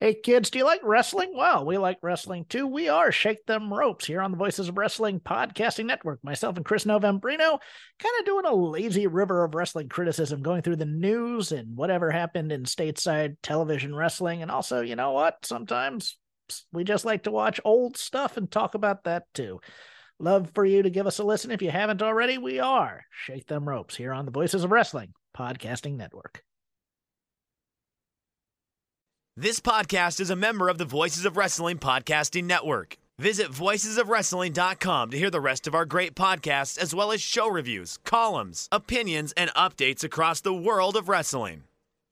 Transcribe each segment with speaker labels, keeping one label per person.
Speaker 1: Hey kids, do you like wrestling? Well, we like wrestling too. We are Shake Them Ropes here on the Voices of Wrestling Podcasting Network. Myself and Chris Novembrino kind of doing a lazy river of wrestling criticism, going through the news and whatever happened in stateside television wrestling. And also, you know what? Sometimes we just like to watch old stuff and talk about that too. Love for you to give us a listen. If you haven't already, we are Shake Them Ropes here on the Voices of Wrestling Podcasting Network.
Speaker 2: This podcast is a member of the Voices of Wrestling Podcasting Network. Visit voicesofwrestling.com to hear the rest of our great podcasts, as well as show reviews, columns, opinions, and updates across the world of wrestling.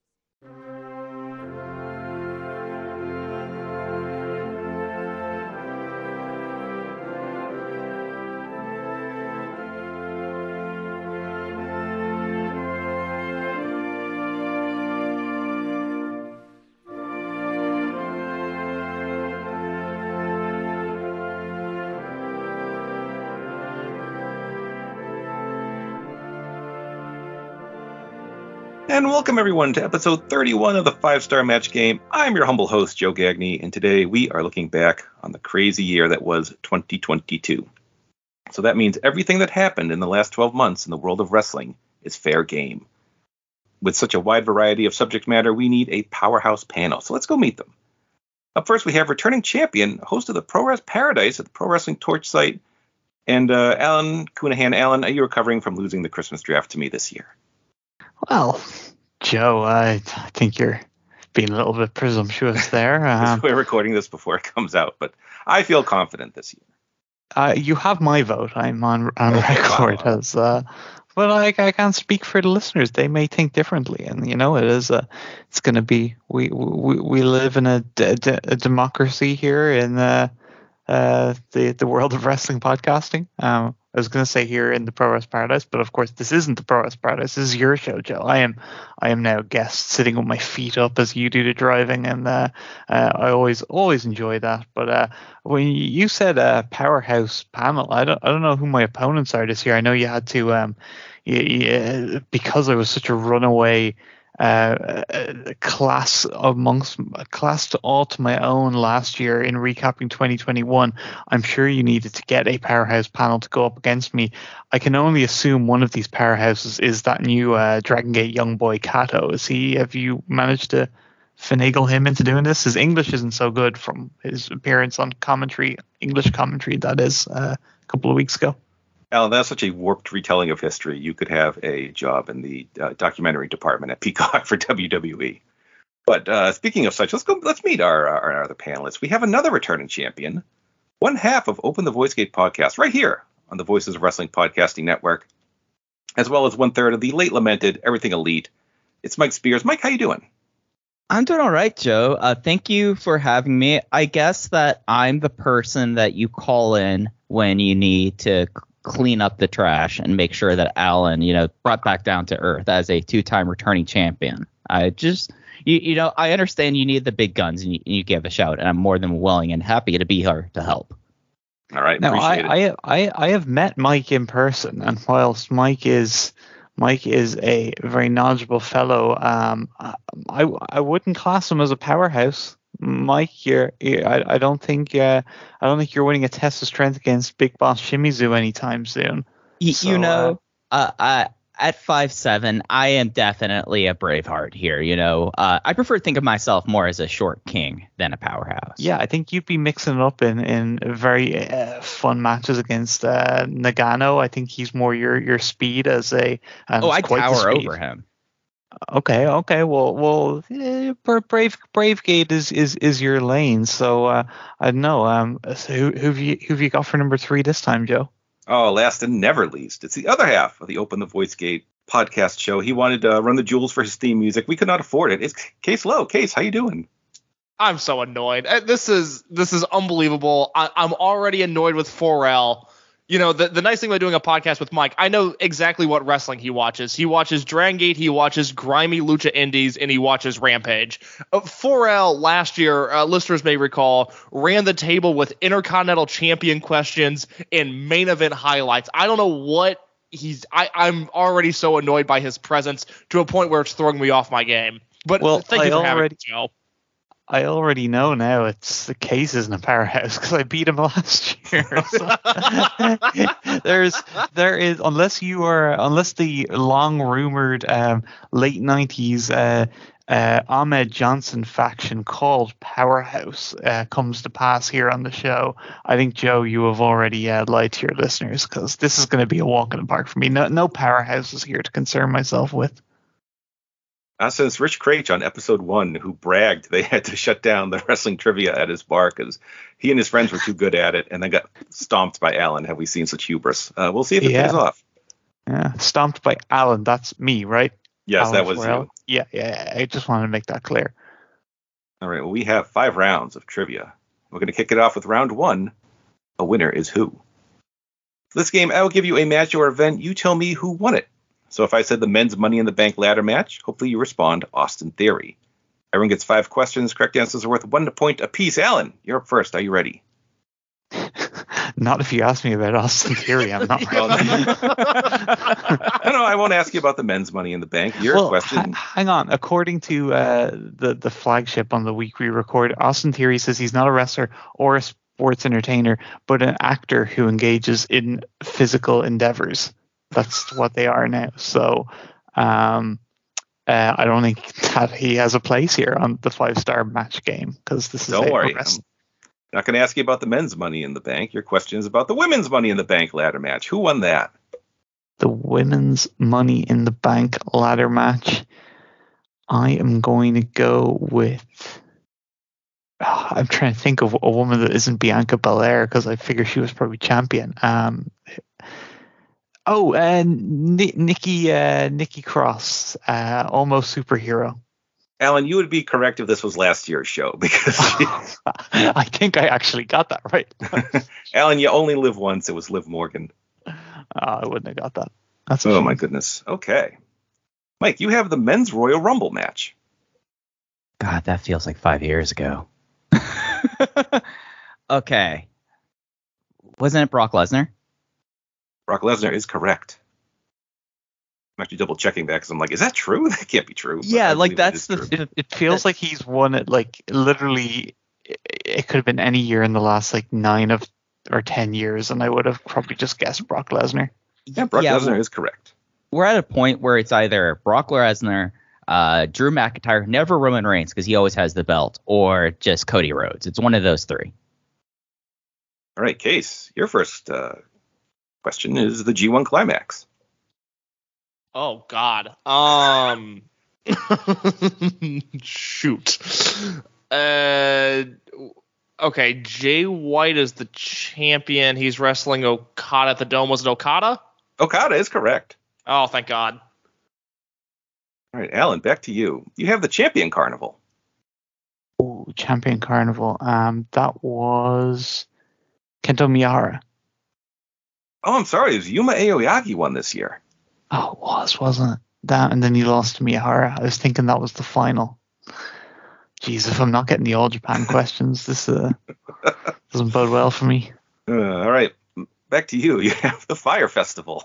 Speaker 3: And welcome everyone to episode 31 of the 5-Star Match Game. I'm your humble host, Joe Gagney, and today we are looking back on the crazy year that was 2022. So that means everything that happened in the last 12 months in the world of wrestling is fair game. With such a wide variety of subject matter, we need a powerhouse panel, so let's go meet them. Up first, we have returning champion, host of the Pro Wrest Paradise at the Pro Wrestling Torch site, and Alan Cunahan. Alan, are you recovering from losing the Christmas draft to me this year?
Speaker 4: Well, Joe, I think you're being a little bit presumptuous there.
Speaker 3: We're recording this before it comes out, but I feel confident this year.
Speaker 4: You have my vote. I'm on record
Speaker 3: wow.
Speaker 4: as, but I can't speak for the listeners. They may think differently, and you know, it's going to be we live in a democracy here in the world of wrestling podcasting. I was going to say here in the Pro Wrest Paradise, but of course this isn't the Pro Wrest Paradise. This is your show, Joe. I am now a guest sitting with my feet up as you do the driving, and I always enjoy that. But when you said a powerhouse panel, I don't know who my opponents are this year. I know you had to because I was such a runaway class to all to my own last year in recapping 2021. I'm sure you needed to get a powerhouse panel to go up against me. I can only assume one of these powerhouses is that new Dragon Gate young boy Kato. Have you managed to finagle him into doing this? His English isn't so good from his appearance on English commentary, that is, a couple of weeks ago.
Speaker 3: Alan, that's such a warped retelling of history. You could have a job in the documentary department at Peacock for WWE. But speaking of such, let's meet our other panelists. We have another returning champion, one half of Open the Voice Gate podcast, right here on the Voices of Wrestling Podcasting Network, as well as 1/3 of the late lamented Everything Elite. It's Mike Spears. Mike, how you doing?
Speaker 5: I'm doing all right, Joe. Thank you for having me. I guess that I'm the person that you call in when you need to clean up the trash and make sure that Alan, brought back down to earth as a 2-time returning champion. I just, I understand you need the big guns and you give a shout, and I'm more than willing and happy to be here to help.
Speaker 3: All right.
Speaker 4: Now,
Speaker 3: appreciate it.
Speaker 4: I have met Mike in person, and whilst Mike is a very knowledgeable fellow, I wouldn't class him as a powerhouse. Mike, I don't think you're winning a test of strength against Big Boss Shimizu anytime soon.
Speaker 5: At 5'7", I am definitely a Braveheart here. I prefer to think of myself more as a short king than a powerhouse.
Speaker 4: Yeah, I think you'd be mixing it up in very fun matches against Nagano. I think he's more your speed as a.
Speaker 5: I tower over him.
Speaker 4: Okay. Well, Bravegate is your lane. So I don't know. So who've you got for number 3 this time, Joe?
Speaker 3: Oh, last and never least, it's the other half of the Open the Voice Gate podcast show. He wanted to run the jewels for his theme music. We could not afford it. It's Case Lowe. Case, how you doing?
Speaker 6: I'm so annoyed. This is unbelievable. I'm already annoyed with 4L. The nice thing about doing a podcast with Mike, I know exactly what wrestling he watches. He watches Dragon Gate, he watches grimy Lucha Indies, and he watches Rampage. 4L last year, listeners may recall, ran the table with Intercontinental Champion questions and main event highlights. I don't know what I'm already so annoyed by his presence to a point where it's throwing me off my game. But thank you for having me, Joe.
Speaker 4: I already know now it's the case isn't a powerhouse because I beat him last year. So there is unless the long rumored late 90s Ahmed Johnson faction called Powerhouse comes to pass here on the show, I think, Joe, you have already lied to your listeners because this is going to be a walk in the park for me. No Powerhouse is here to concern myself with.
Speaker 3: Since Rich Craich on episode 1, who bragged they had to shut down the wrestling trivia at his bar because he and his friends were too good at it, and then got stomped by Alan. Have we seen such hubris? We'll see if it pays off.
Speaker 4: Yeah, stomped by Alan. That's me, right?
Speaker 3: Yes,
Speaker 4: Alan
Speaker 3: that was
Speaker 4: Farrell.
Speaker 3: you.
Speaker 4: Yeah. I just wanted to make that clear.
Speaker 3: All right. Well, we have 5 rounds of trivia. We're going to kick it off with round 1. A winner is who? For this game, I will give you a match or event. You tell me who won it. So if I said the men's Money in the Bank ladder match, hopefully you respond Austin Theory. Everyone gets 5 questions. Correct answers are worth 1 point apiece. Alan, you're up first. Are you ready?
Speaker 4: Not if you ask me about Austin Theory. I'm not ready.
Speaker 3: No, I won't ask you about the men's Money in the Bank. Your question.
Speaker 4: Hang on. According to the flagship on the week we record, Austin Theory says he's not a wrestler or a sports entertainer, but an actor who engages in physical endeavors. That's what they are now. So I don't think that he has a place here on the 5-star match game because this is.
Speaker 3: Don't worry. I'm not going to ask you about the men's Money in the Bank. Your question is about the women's Money in the Bank ladder match. Who won that?
Speaker 4: The women's Money in the Bank ladder match. I am going to go with. I'm trying to think of a woman that isn't Bianca Belair because I figure she was probably champion. Nikki Cross, almost superhero.
Speaker 3: Alan, you would be correct if this was last year's show because
Speaker 4: I think I actually got that right.
Speaker 3: Alan, you only live once. It was Liv Morgan.
Speaker 4: I wouldn't have got that.
Speaker 3: Oh my goodness. Okay, Mike, you have the men's Royal Rumble match.
Speaker 5: God, that feels like 5 years ago. Okay, wasn't it Brock Lesnar?
Speaker 3: Brock Lesnar is correct. I'm actually double checking that because I'm like, is that true? That can't be true.
Speaker 5: Yeah, like that's
Speaker 4: it feels like he's won it like literally. It could have been any year in the last like 9 or 10 years, and I would have probably just guessed Brock Lesnar.
Speaker 3: Yeah, Brock Lesnar is correct.
Speaker 5: We're at a point where it's either Brock Lesnar, Drew McIntyre, never Roman Reigns because he always has the belt, or just Cody Rhodes. It's one of those 3.
Speaker 3: All right, Case, your first question is the G1 Climax.
Speaker 6: Oh God. Shoot. Okay, Jay White is the champion. He's wrestling Okada at the Dome. Was it Okada?
Speaker 3: Okada is correct.
Speaker 6: Oh, thank God.
Speaker 3: All right, Alan, back to you. You have the Champion Carnival.
Speaker 4: Ooh, Champion Carnival. That was Kento Miyahara.
Speaker 3: Oh, I'm sorry. It was Yuma Aoyagi won this year.
Speaker 4: Oh, it wasn't it? That, and then he lost to Miyahara. I was thinking that was the final. Jeez, if I'm not getting the All Japan questions, this doesn't bode well for me.
Speaker 3: All right, back to you. You have the Fire Festival.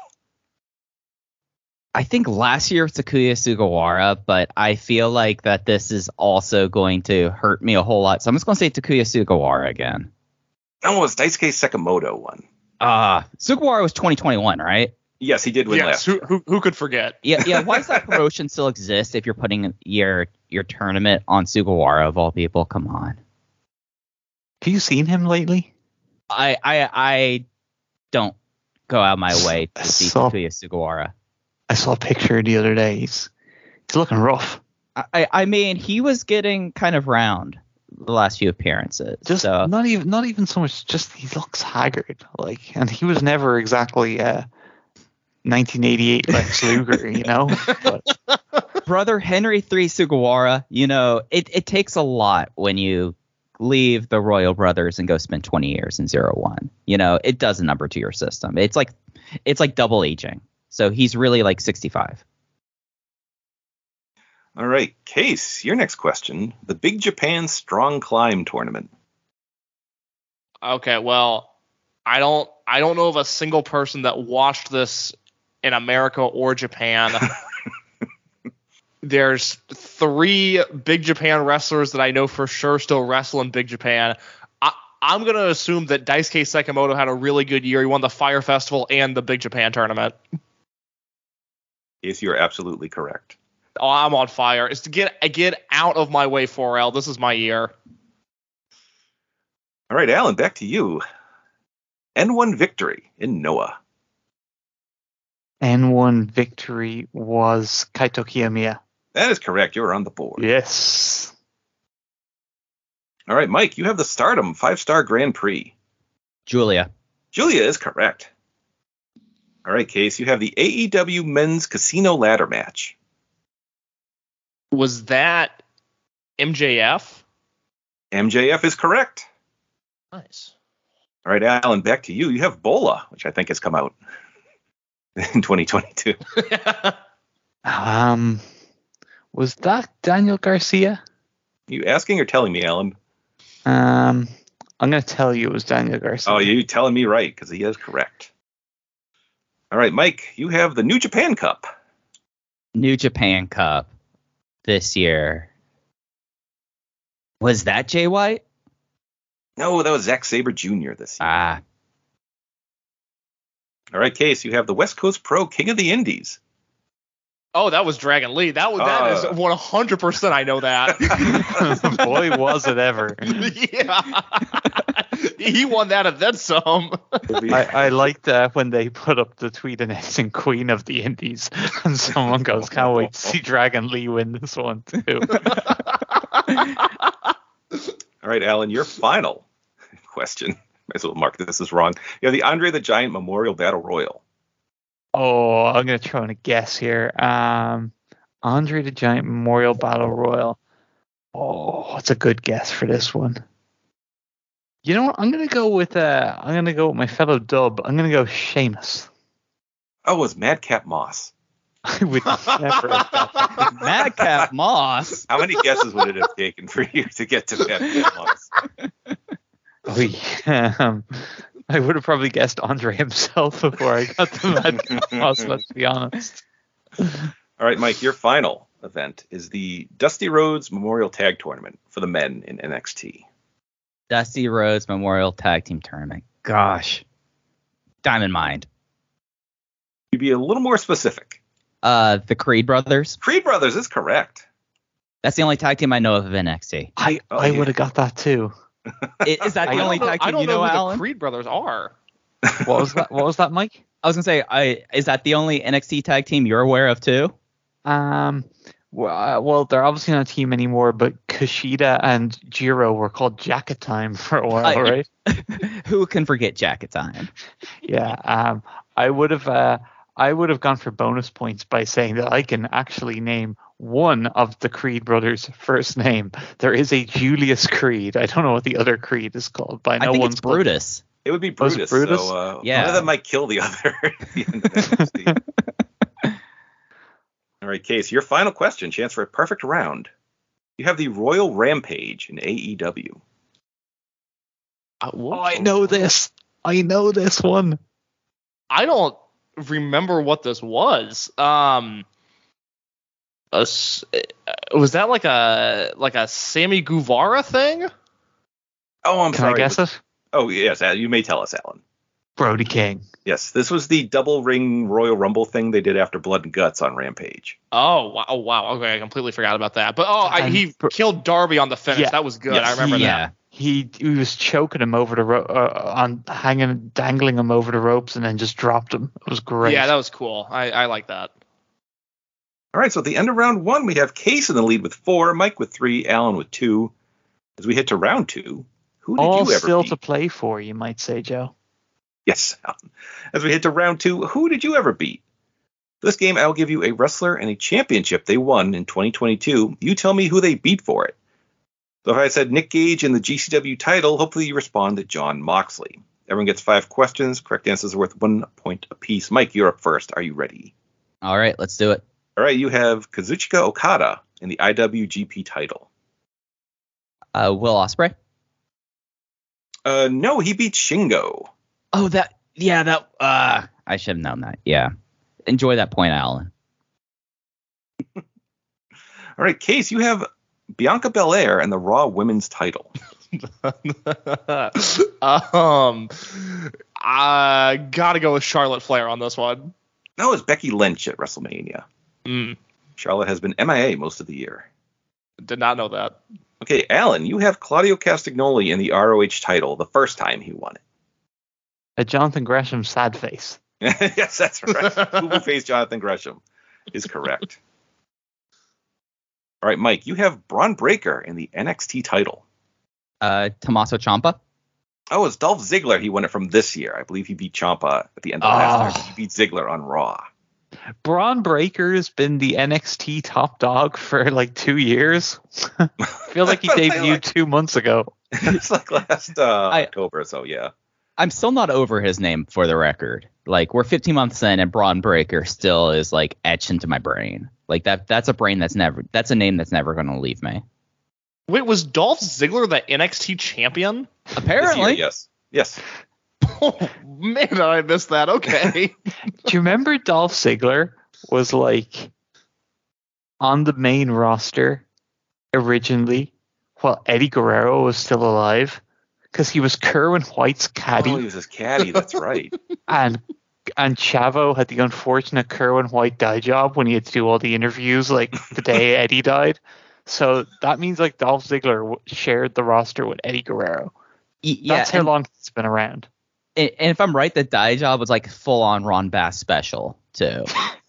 Speaker 5: I think last year was Takuya Sugawara, but I feel like that this is also going to hurt me a whole lot. So I'm just going to say Takuya Sugawara again.
Speaker 3: No, it was Daisuke Sekimoto one.
Speaker 5: Sugawara was 2021, right?
Speaker 3: Yes, he did win last year.
Speaker 6: Who could forget?
Speaker 5: Yeah. Why does that promotion still exist if you're putting your tournament on Sugawara of all people? Come on.
Speaker 4: Have you seen him lately?
Speaker 5: I don't go out of my way to see Takuya Sugawara.
Speaker 4: I saw a picture the other day. He's looking rough.
Speaker 5: I mean, he was getting kind of round the last few appearances.
Speaker 4: Not even so much. Just he looks haggard. And he was never exactly 1988 Lex Luger, you know. But.
Speaker 5: Brother Henry III Sugawara, you know, it takes a lot when you leave the Royal Brothers and go spend 20 years in 01. You know, it does a number to your system. It's like double aging. So he's really like 65.
Speaker 3: All right, Case, your next question. The Big Japan Strong Climb Tournament.
Speaker 6: Okay, well, I don't know of a single person that watched this in America or Japan. There's 3 Big Japan wrestlers that I know for sure still wrestle in Big Japan. I'm going to assume that Daisuke Sekimoto had a really good year. He won the Fire Festival and the Big Japan tournament.
Speaker 3: Yes, you're absolutely correct.
Speaker 6: Oh, I'm on fire. It's to get out of my way, 4L. This is my year.
Speaker 3: All right, Alan, back to you. N1 victory in Noah.
Speaker 4: N1 victory was Kaito Kiyomiya.
Speaker 3: That is correct. You're on the board.
Speaker 4: Yes.
Speaker 3: All right, Mike, you have the Stardom 5-star Grand Prix.
Speaker 5: Julia.
Speaker 3: Julia is correct. All right, Case, you have the AEW Men's Casino Ladder Match.
Speaker 6: Was that MJF?
Speaker 3: MJF is correct.
Speaker 6: Nice.
Speaker 3: All right, Alan, back to you. You have Bola, which I think has come out in 2022.
Speaker 4: Was that Daniel Garcia?
Speaker 3: You asking or telling me, Alan?
Speaker 4: I'm going to tell you it was Daniel Garcia.
Speaker 3: Oh, you telling me right, because he is correct. All right, Mike, you have the New Japan Cup.
Speaker 5: New Japan Cup this year. Was that Jay White?
Speaker 3: No, that was Zack Sabre Jr. this year.
Speaker 5: Ah.
Speaker 3: All right, Case, you have the West Coast Pro King of the Indies.
Speaker 6: Oh, that was Dragon Lee. That is 100%. I know that.
Speaker 4: Boy, was it ever.
Speaker 6: Yeah. He won that and then some.
Speaker 4: I liked when they put up the tweet announcing Queen of the Indies, and someone goes, "Can't wait to see Dragon Lee win this one too."
Speaker 3: All right, Alan, your final question. Might as well mark this as wrong. You have the Andre the Giant Memorial Battle Royal.
Speaker 4: Oh, I'm going to throw in a guess here. Andre the Giant Memorial Battle Royal. Oh, what's a good guess for this one? You know what? I'm going to go with my fellow dub. I'm going to go Sheamus.
Speaker 3: Oh, it was Madcap Moss.
Speaker 4: I would never have got that.
Speaker 5: Madcap Moss.
Speaker 3: How many guesses would it have taken for you to get to Madcap Moss?
Speaker 4: Oh, yeah. I would have probably guessed Andre himself before I got to Madcap Moss, let's be honest.
Speaker 3: All right, Mike, your final event is the Dusty Rhodes Memorial Tag Tournament for the men in NXT.
Speaker 5: Dusty Rhodes Memorial Tag Team Tournament. Gosh. Diamond Mind.
Speaker 3: You'd be a little more specific.
Speaker 5: The Creed Brothers.
Speaker 3: Creed Brothers is correct.
Speaker 5: That's the only tag team I know of NXT.
Speaker 4: I would have got that too.
Speaker 5: Is that the only tag team you know,
Speaker 6: who
Speaker 5: Alan?
Speaker 6: the Creed Brothers are.
Speaker 4: What was that, Mike?
Speaker 5: I was gonna say, is that the only NXT tag team you're aware of too?
Speaker 4: Well, they're obviously not a team anymore, but Kushida and Jiro were called Jacket Time for a while, right?
Speaker 5: Who can forget Jacket Time?
Speaker 4: Yeah. I would have gone for bonus points by saying that I can actually name one of the Creed brothers' first name. There is a Julius Creed. I don't know what the other Creed is called, but I know
Speaker 5: think
Speaker 4: one's
Speaker 5: it's Brutus.
Speaker 3: It would be Brutus.
Speaker 4: Brutus?
Speaker 3: So,
Speaker 5: yeah.
Speaker 3: one of them might kill the other at the end of NXT. All right, Case, your final question, chance for a perfect round. You have the Royal Rampage in AEW.
Speaker 4: I know this. I know this one.
Speaker 6: I don't remember what this was. Was that like a Sammy Guevara thing?
Speaker 3: Oh, I'm
Speaker 4: Can
Speaker 3: sorry.
Speaker 4: I guess it?
Speaker 3: Oh, yes, you may tell us, Alan.
Speaker 4: Brody King.
Speaker 3: Yes, this was the double ring Royal Rumble thing they did after Blood and Guts on Rampage.
Speaker 6: Oh, wow. Okay, I completely forgot about that. But he killed Darby on the finish.
Speaker 4: Yeah.
Speaker 6: That was good.
Speaker 3: Yes.
Speaker 6: I remember that.
Speaker 4: He was choking him over the dangling him over the ropes, and then just dropped him. It was great.
Speaker 6: Yeah, that was cool. I like that.
Speaker 3: All right, so at the end of round one, we have Case in the lead with 4, Mike with 3, Alan with 2. As we hit to round 2, who did
Speaker 4: All
Speaker 3: you ever
Speaker 4: still
Speaker 3: beat?
Speaker 4: to play for, you might say, Joe.
Speaker 3: Yes, Alan. As we hit to round 2, who did you ever beat? For this game, I will give you a wrestler and a championship they won in 2022. You tell me who they beat for it. So if I said Nick Gage in the GCW title, hopefully you respond to John Moxley. Everyone gets 5 questions. Correct answers are worth 1 point apiece. Mike, you're up first. Are you ready?
Speaker 5: All right, let's do it.
Speaker 3: All right, you have Kazuchika Okada in the IWGP title.
Speaker 5: Will Ospreay.
Speaker 3: No, he beat Shingo.
Speaker 5: Oh, I should have known that. Yeah. Enjoy that point, Alan.
Speaker 3: right, Case, you have Bianca Belair and the Raw Women's title.
Speaker 6: I gotta go with Charlotte Flair on this one.
Speaker 3: No, it's Becky Lynch at WrestleMania. Charlotte has been MIA most of the year.
Speaker 6: Did not know that.
Speaker 3: Okay, Alan, you have Claudio Castagnoli in the ROH title the first time he won it.
Speaker 4: A Jonathan Gresham sad face.
Speaker 3: Yes, that's right. Who faced Jonathan Gresham is correct. All right, Mike, you have Braun Breaker in the NXT title.
Speaker 5: Tommaso Ciampa.
Speaker 3: Oh, it's Dolph Ziggler. He won it from this year. I believe he beat Ciampa at the end of last year. He beat Ziggler on Raw.
Speaker 4: Braun Breaker's been the NXT top dog for like 2 years. I feel like he debuted 2 months ago.
Speaker 3: It's like last October, so yeah.
Speaker 5: I'm still not over his name, for the record. Like, we're 15 months in, and Braun Breaker still is like etched into my brain. Like that's a name that's never going to leave me.
Speaker 6: Wait, was Dolph Ziggler the NXT champion?
Speaker 5: Apparently,
Speaker 3: yes.
Speaker 6: Oh man, I missed that. Okay.
Speaker 4: Do you remember Dolph Ziggler was like on the main roster originally while Eddie Guerrero was still alive? Because he was Kerwin White's caddy.
Speaker 3: Oh, he was his caddy. That's right.
Speaker 4: And Chavo had the unfortunate Kerwin White dye job when he had to do all the interviews like the day Eddie died. So that means like Dolph Ziggler shared the roster with Eddie Guerrero. That's how long it's been around.
Speaker 5: And if I'm right, the dye job was like full on Ron Bass special too.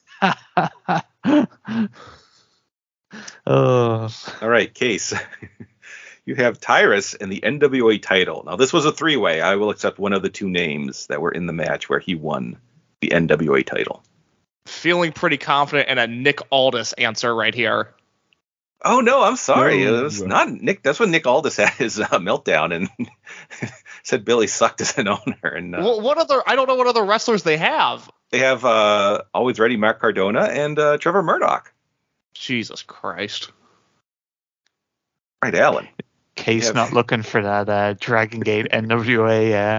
Speaker 3: All right, Case. You have Tyrus in the NWA title. Now, this was a three-way. I will accept one of the two names that were in the match where he won the NWA title.
Speaker 6: Feeling pretty confident in a Nick Aldis answer right here.
Speaker 3: Oh, no, I'm sorry. It was not Nick. That's when Nick Aldis had his meltdown and said Billy sucked as an owner. And
Speaker 6: what other? I don't know what other wrestlers they have.
Speaker 3: They have Always Ready Mark Cardona and Trevor Murdoch.
Speaker 6: Jesus Christ.
Speaker 3: Right, Alan.
Speaker 4: Case not looking for that Dragon Gate NWA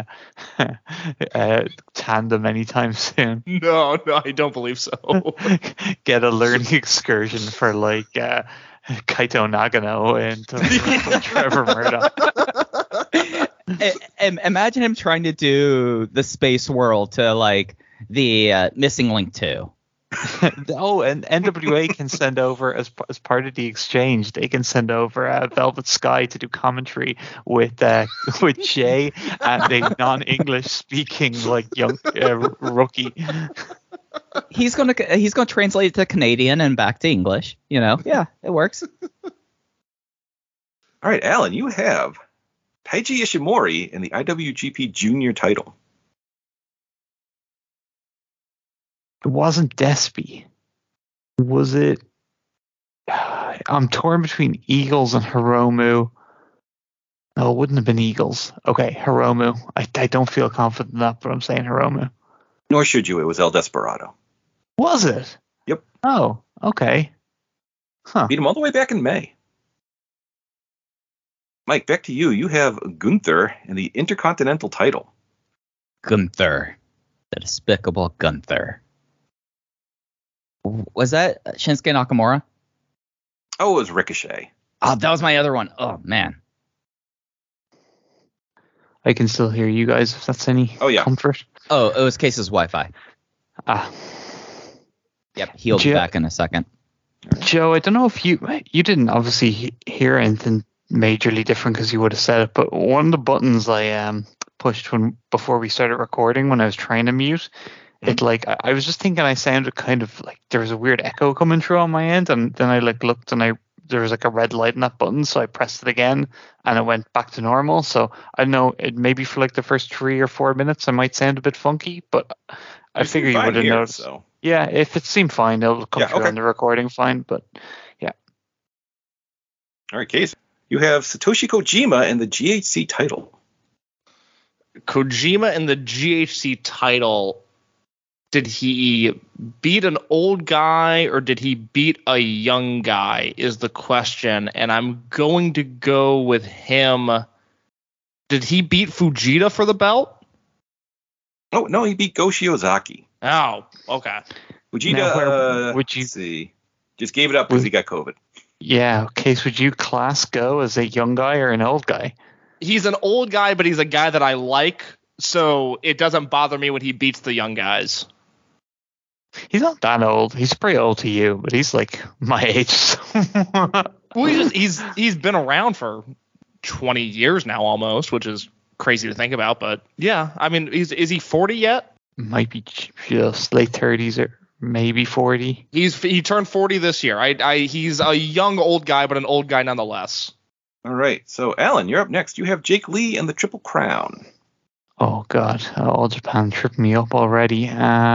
Speaker 4: tandem anytime soon.
Speaker 6: No, I don't believe so.
Speaker 4: Get a learning excursion for like Kaito Nagano and Trevor Murdoch.
Speaker 5: Imagine him trying to do the Space World to like the Missing Link 2.
Speaker 4: Oh, and NWA can send over as part of the exchange. They can send over Velvet Sky to do commentary with Jay and a non-English speaking like young rookie.
Speaker 5: He's gonna translate it to Canadian and back to English. You know, yeah, it works.
Speaker 3: All right, Alan, you have Taiji Ishimori in the IWGP Junior title.
Speaker 4: It wasn't Despy. Was it? I'm torn between Eagles and Hiromu. No, it wouldn't have been Eagles. Okay, Hiromu. I don't feel confident in that, but I'm saying Hiromu.
Speaker 3: Nor should you. It was El Desperado.
Speaker 4: Was it?
Speaker 3: Yep.
Speaker 4: Oh, okay. Huh.
Speaker 3: Beat him all the way back in May. Mike, back to you. You have Gunther in the Intercontinental title.
Speaker 5: Gunther. The despicable Gunther. Was that Shinsuke Nakamura?
Speaker 3: Oh, it was Ricochet.
Speaker 5: Oh, that was my other one. Oh, man.
Speaker 4: I can still hear you guys if that's any comfort.
Speaker 5: Oh, it was Case's Wi-Fi. Yep, he'll be back in a second.
Speaker 4: Joe, I don't know if you didn't obviously hear anything majorly different because you would have said it, but one of the buttons I pushed before we started recording when I was trying to mute, it like I was just thinking I sounded kind of like there was a weird echo coming through on my end, and then I like looked and there was like a red light on that button, so I pressed it again and it went back to normal. So I know it maybe for like the first 3 or 4 minutes I might sound a bit funky, but I figure you would have noticed. So. Yeah, if it seemed fine, it'll come through on the recording fine, but yeah.
Speaker 3: All right, Case. You have Satoshi Kojima in the GHC title.
Speaker 6: Kojima in the GHC title. Did he beat an old guy or did he beat a young guy is the question. And I'm going to go with him. Did he beat Fujita for the belt?
Speaker 3: Oh, no, he beat Go Shiozaki.
Speaker 6: Oh, okay.
Speaker 3: Fujita,
Speaker 4: would you
Speaker 3: let's see, just gave it up because he got COVID.
Speaker 4: Yeah. Case, would you class Go as a young guy or an old guy?
Speaker 6: He's an old guy, but he's a guy that I like, so it doesn't bother me when he beats the young guys.
Speaker 4: He's not that old. He's pretty old to you, but he's like my age.
Speaker 6: Well, he's been around for 20 years now almost, which is crazy to think about. But yeah, I mean, is he 40 yet?
Speaker 4: Might be just late 30s or maybe 40.
Speaker 6: He turned 40 this year. He's a young old guy, but an old guy nonetheless.
Speaker 3: All right. So, Alan, you're up next. You have Jake Lee and the Triple Crown.
Speaker 4: Oh God, All Japan tripped me up already.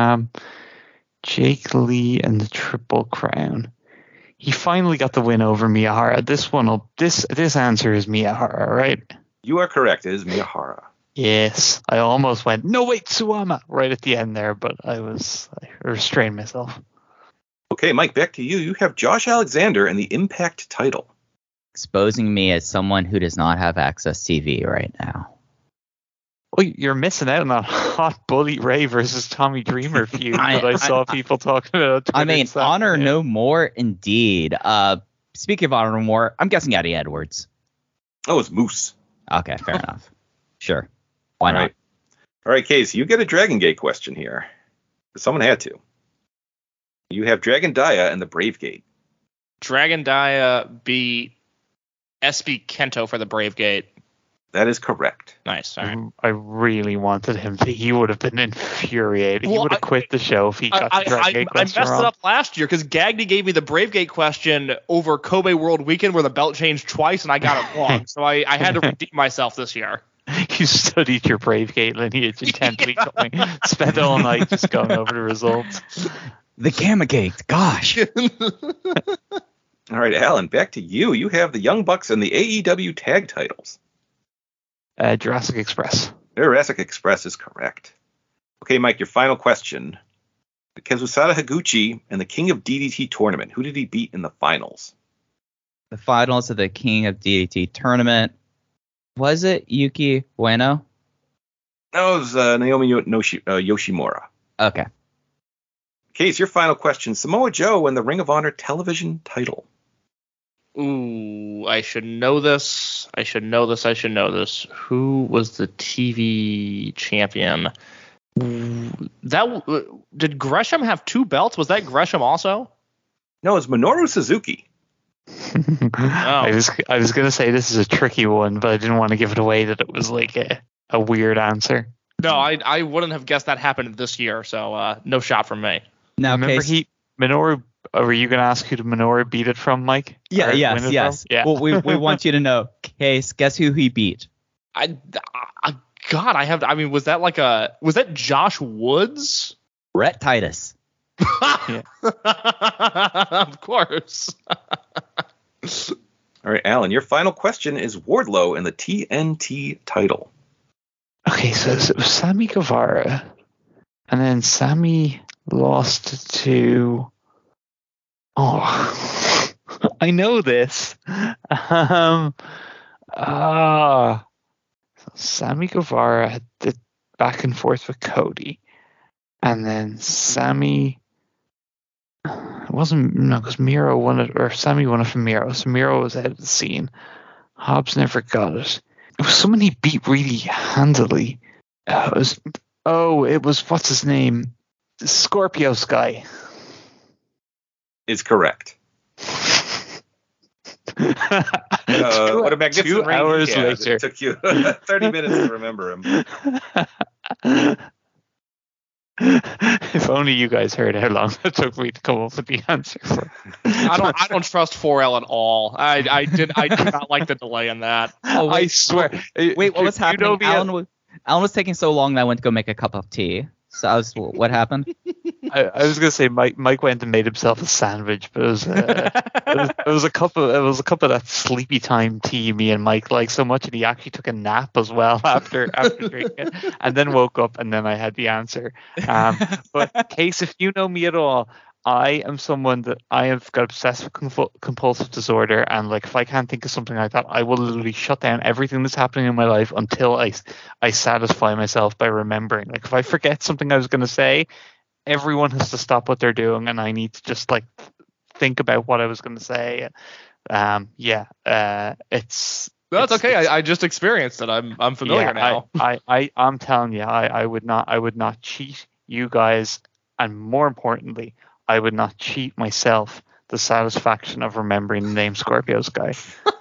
Speaker 4: Jake Lee and the Triple Crown. He finally got the win over Miyahara. This answer is Miyahara, right?
Speaker 3: You are correct. It is Miyahara.
Speaker 4: Yes. I almost went, no wait, Suwama, right at the end there, but I restrained myself.
Speaker 3: Okay, Mike, back to you. You have Josh Alexander and the Impact title.
Speaker 5: Exposing me as someone who does not have Access TV right now.
Speaker 4: Well, you're missing out on that hot Bully Ray versus Tommy Dreamer feud that I saw people talking about.
Speaker 5: I mean, Honor No More, indeed. Speaking of Honor No More, I'm guessing Eddie Edwards.
Speaker 3: Oh, it's Moose.
Speaker 5: Okay, fair enough. Sure. Why not?
Speaker 3: All right, Case, you get a Dragon Gate question here. Someone had to. You have Dragon Dia and the Brave Gate.
Speaker 6: Dragon Dia beat SB Kento for the Brave Gate.
Speaker 3: That is correct.
Speaker 6: Nice. All right.
Speaker 4: I really wanted him to. He would have been infuriated. He would have quit the show if he got the Dragon Gate question
Speaker 6: I messed it up last year because Gagny gave me the Brave Gate question over Kobe World Weekend where the belt changed twice and I got it wrong. So I had to redeem myself this year.
Speaker 4: You studied your Brave Gate lineage intently. Spent all night just going over the results.
Speaker 5: The Gamma Gate. Gosh.
Speaker 3: All right, Alan, back to you. You have the Young Bucks and the AEW tag titles.
Speaker 4: Jurassic Express.
Speaker 3: Jurassic Express is correct. Okay, Mike, your final question. Kazusada Higuchi and the King of DDT tournament. Who did he beat in the finals?
Speaker 5: The finals of the King of DDT tournament. Was it Yuki Ueno?
Speaker 3: No, it was Naomi Yoshimura.
Speaker 5: Okay.
Speaker 3: Case, your final question. Samoa Joe and the Ring of Honor television title.
Speaker 6: Ooh, I should know this. Who was the TV champion? Did Gresham have 2 belts? Was that Gresham also?
Speaker 3: No, it's Minoru Suzuki.
Speaker 6: Oh.
Speaker 4: I was gonna say this is a tricky one, but I didn't want to give it away that it was like a weird answer.
Speaker 6: No, I wouldn't have guessed that happened this year, so no shot from me.
Speaker 5: Now,
Speaker 4: remember Minoru. Were you gonna ask who the Minoru beat it from, Mike?
Speaker 5: Yeah, yes.
Speaker 4: Yeah.
Speaker 5: Well, we want you to know. Case, guess who he beat?
Speaker 6: Was that Josh Woods?
Speaker 5: Rhett Titus.
Speaker 6: Of course.
Speaker 3: All right, Alan, your final question is Wardlow and the TNT title.
Speaker 4: Okay, so it was Sammy Guevara, and then Sammy lost to. Oh, I know this. So Sammy Guevara had the back and forth with Cody, and then Sammy. It wasn't because Miro won it, or Sammy won it from Miro. So Miro was out of the scene. Hobbs never got it. It was someone he beat really handily. It was what's his name? Scorpio Sky.
Speaker 3: Is correct. What a magnificent
Speaker 4: 2 hours later.
Speaker 3: It took you 30 minutes to remember him.
Speaker 4: If only you guys heard how long it took me to come up with the answer.
Speaker 6: I don't trust 4L at all. I did not like the delay in that.
Speaker 5: Oh,
Speaker 4: I swear.
Speaker 5: Wait, what was happening? Alan was taking so long that I went to go make a cup of tea. So what happened?
Speaker 4: I was gonna say Mike went and made himself a sandwich, but it was a cup of that sleepy time tea me and Mike like so much, and he actually took a nap as well after drinking it, and then woke up, and then I had the answer. But Case, if you know me at all, I am someone that I have got obsessive compulsive disorder, and like if I can't think of something like that, I will literally shut down everything that's happening in my life until I satisfy myself by remembering. Like if I forget something I was going to say, everyone has to stop what they're doing, and I need to just like think about what I was going to say. It's
Speaker 6: No, it's okay.
Speaker 4: it's-
Speaker 6: I just experienced it. I'm familiar now.
Speaker 4: I'm telling you, I would not cheat you guys, and more importantly, I would not cheat myself the satisfaction of remembering the name Scorpio Sky.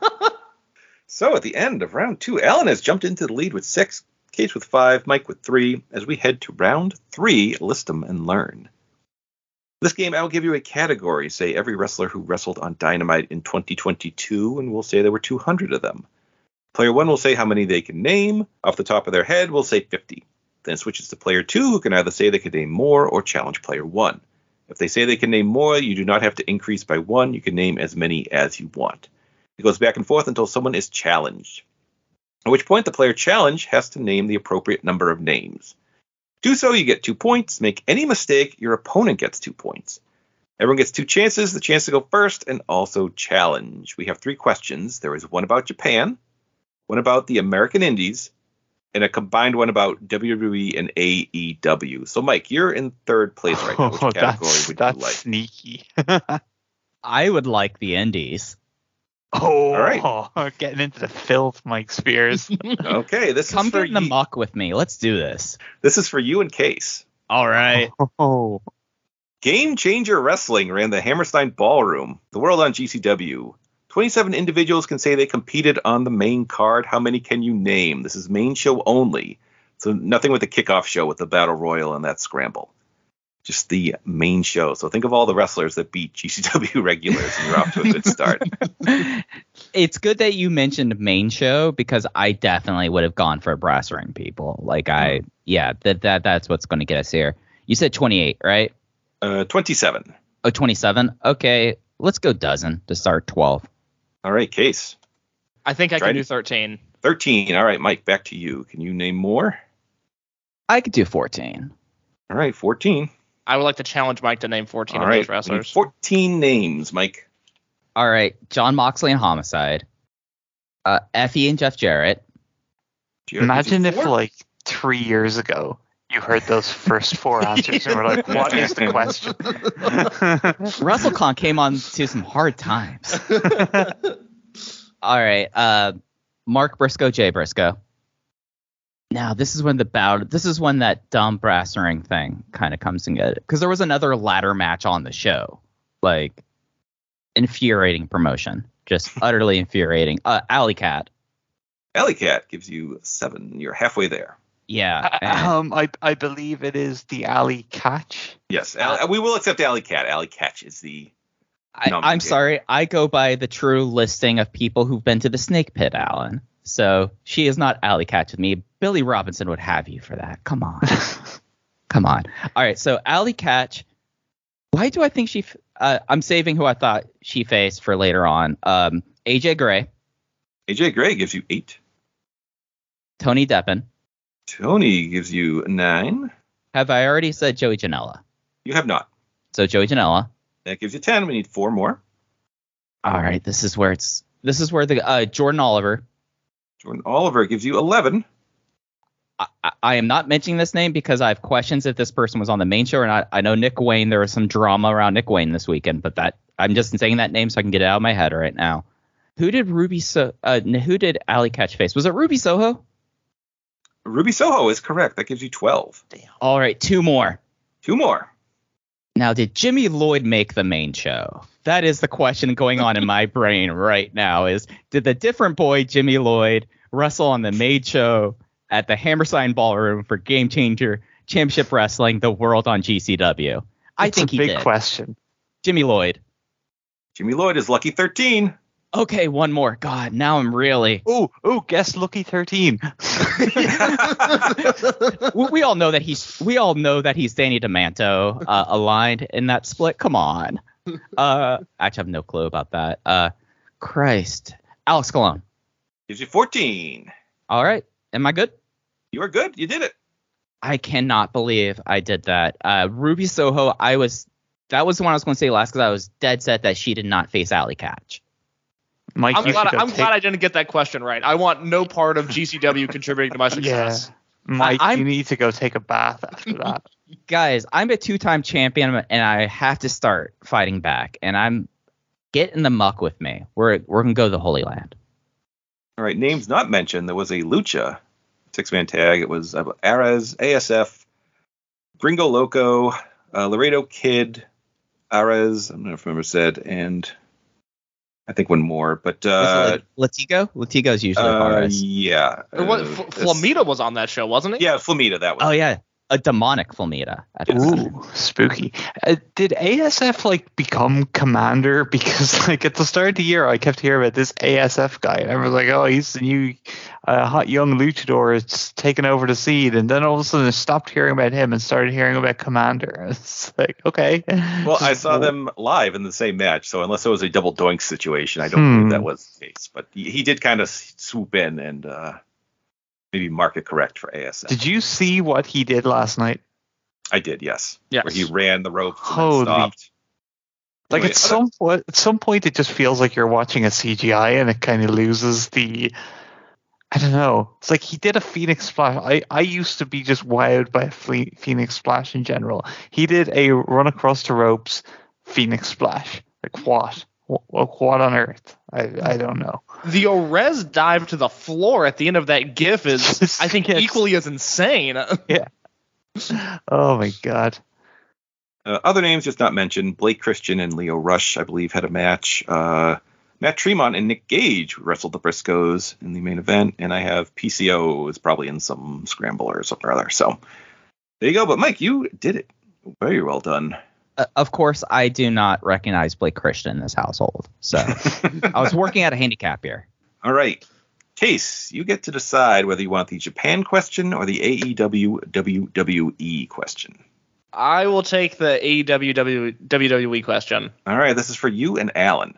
Speaker 3: So at the end of round 2, Alan has jumped into the lead with 6, Case with 5, Mike with 3, as we head to round 3, List 'em and Learn. This game, I will give you a category, say every wrestler who wrestled on Dynamite in 2022, and we'll say there were 200 of them. Player 1 will say how many they can name. Off the top of their head, we'll say 50. Then it switches to Player 2, who can either say they can name more or challenge Player 1. If they say they can name more, you do not have to increase by 1. You can name as many as you want. It goes back and forth until someone is challenged, at which point the player challenged has to name the appropriate number of names. Do so, you get 2 points. Make any mistake, your opponent gets 2 points. Everyone gets 2 chances, the chance to go first and also challenge. We have 3 questions. There is one about Japan, one about the American Indies, and a combined one about WWE and AEW. So, Mike, you're in 3rd place right now. Which category would you like?
Speaker 4: Sneaky.
Speaker 5: I would like the Indies.
Speaker 4: Oh,
Speaker 3: All right.
Speaker 4: Getting into the filth, Mike Spears.
Speaker 3: Okay, this
Speaker 5: Come
Speaker 3: is for
Speaker 5: get in the
Speaker 3: you.
Speaker 5: muck with me. Let's do this.
Speaker 3: This is for you and Case.
Speaker 5: All right.
Speaker 4: Oh,
Speaker 3: Game Changer Wrestling ran the Hammerstein Ballroom, the world on GCW. 27 individuals can say they competed on the main card. How many can you name? This is main show only. So nothing with the kickoff show with the Battle Royal and that scramble. Just the main show. So think of all the wrestlers that beat GCW regulars and you're off to a good start.
Speaker 5: It's good that you mentioned main show because I definitely would have gone for brass ring people. That's what's going to get us here. You said 28, right?
Speaker 3: 27.
Speaker 5: Oh, 27. Okay, let's go dozen to start 12.
Speaker 3: All right, Case.
Speaker 6: I think I
Speaker 3: Try
Speaker 6: can
Speaker 3: to-
Speaker 6: do 13.
Speaker 3: 13. All right, Mike, back to you. Can you name more?
Speaker 5: I could do 14.
Speaker 3: All right, 14.
Speaker 6: I would like to challenge Mike to name 14
Speaker 3: All
Speaker 6: of
Speaker 3: right,
Speaker 6: those
Speaker 3: we need
Speaker 6: wrestlers.
Speaker 3: 14 names, Mike.
Speaker 5: All right, John Moxley and Homicide. Effie and Jeff Jarrett.
Speaker 3: Jared,
Speaker 4: imagine
Speaker 3: gives
Speaker 4: if
Speaker 3: you 4?
Speaker 4: like 3 years ago you heard those first 4 answers and were like, "What is the question?"
Speaker 5: WrestleCon came on to some hard times. All right, Mark Briscoe, Jay Briscoe. Now this is when that dumb brass ring thing kind of comes in good because there was another ladder match on the show, like infuriating promotion, just utterly infuriating. Alley Cat.
Speaker 3: Alley Cat gives you 7. You're halfway there.
Speaker 5: Yeah. and-
Speaker 4: I believe it is the Alley Catch.
Speaker 3: Yes, we will accept Alley Cat. Alley Catch is the
Speaker 5: I'm sorry. I go by the true listing of people who've been to the Snake Pit, Alan. So she is not Alley Catch with me. Billy Robinson would have you for that. Come on. Come on. All right. So Alley Catch. Why do I think she? I'm saving who I thought she faced for later on. AJ Gray,
Speaker 3: AJ Gray gives you 8.
Speaker 5: Tony Deppen.
Speaker 3: Tony gives you 9.
Speaker 5: Have I already said Joey Janela?
Speaker 3: You have not.
Speaker 5: So Joey Janela.
Speaker 3: That gives you 10. We need 4 more.
Speaker 5: All right. This is where the Jordan Oliver.
Speaker 3: Jordan Oliver gives you 11.
Speaker 5: I am not mentioning this name because I have questions if this person was on the main show or not. I know Nick Wayne. There was some drama around Nick Wayne this weekend, but I'm just saying that name so I can get it out of my head right now. Who did Alley Catch face? Was it Ruby Soho?
Speaker 3: Ruby Soho is correct. That gives you 12.
Speaker 5: All right, 2 more.
Speaker 3: 2 more.
Speaker 5: Now, did Jimmy Lloyd make the main show? That is the question going on in my brain right now is, did the different boy Jimmy Lloyd wrestle on the main show at the Hammerstein Ballroom for Game Changer Championship Wrestling, the world on GCW? I think he did.
Speaker 4: It's a big question.
Speaker 5: Jimmy Lloyd.
Speaker 3: Jimmy Lloyd is lucky 13.
Speaker 5: Okay, one more. God, now I'm really.
Speaker 4: Oh, guess Lucky 13.
Speaker 5: We all know that he's Danny DeManto aligned in that split. Come on. Actually, I have no clue about that. Christ. Alex Colon.
Speaker 3: Gives you 14.
Speaker 5: All right. Am I good?
Speaker 3: You are good. You did it.
Speaker 5: I cannot believe I did that. Ruby Soho, that was the one I was going to say last because I was dead set that she did not face Alley Catch.
Speaker 4: Mike,
Speaker 6: I'm
Speaker 4: you should
Speaker 6: glad
Speaker 4: go
Speaker 6: I didn't get that question right. I want no part of GCW contributing to my success.
Speaker 4: Mike,
Speaker 5: I'm-
Speaker 4: you need to go take a bath after that.
Speaker 5: Guys, I'm a 2-time champion and I have to start fighting back. And Get in the muck with me. We're gonna go to the Holy Land.
Speaker 3: All right, names not mentioned. There was a Lucha 6-man tag. It was Ares, ASF, Gringo Loco, Laredo Kid, Ares, I don't know if I remember said, and I think one more. But
Speaker 5: Latigo? Latigo's usually Ares.
Speaker 3: Yeah.
Speaker 6: Flamita was on that show, wasn't he?
Speaker 3: Yeah, Flamita, that was.
Speaker 5: Oh, yeah. A demonic Flamita.
Speaker 4: Ooh, spooky. Did ASF like become commander? Because like at the start of the year, I kept hearing about this ASF guy, and I was like, oh, he's the new hot young luchador. It's taken over the seed, and then all of a sudden I stopped hearing about him and started hearing about Commander. It's like, okay.
Speaker 3: Well, I saw them live in the same match, so unless it was a double doink situation, I don't believe that was the case. But he did kind of swoop in and maybe market correct for ASF.
Speaker 4: Did you see what he did last night?
Speaker 3: I did, yes.
Speaker 6: Yes.
Speaker 3: Where he ran the ropes and
Speaker 4: Holy.
Speaker 3: stopped.
Speaker 4: Like
Speaker 3: Anyway,
Speaker 4: at some point, it just feels like you're watching a CGI, and it kind of loses the. I don't know. It's like he did a Phoenix Splash. I used to be just wowed by a Phoenix Splash in general. He did a run across the ropes Phoenix Splash. Like what? What on earth? I don't know.
Speaker 6: The Orez dive to the floor at the end of that GIF is, I think,
Speaker 4: Yes.
Speaker 6: equally as insane.
Speaker 4: Yeah. Oh my god.
Speaker 3: Other names just not mentioned. Blake Christian and Leo Rush, I believe, had a match. Matt Tremont and Nick Gage wrestled the Briscoes in the main event, and I have PCO is probably in some scramble or something or other. So there you go. But Mike, you did it. Very well done.
Speaker 5: Of course, I do not recognize Blake Christian in this household. So I was working at a handicap here.
Speaker 3: All right. Case, you get to decide whether you want the Japan question or the AEW WWE question.
Speaker 6: I will take the AEW WWE question.
Speaker 3: All right, this is for you and Alan.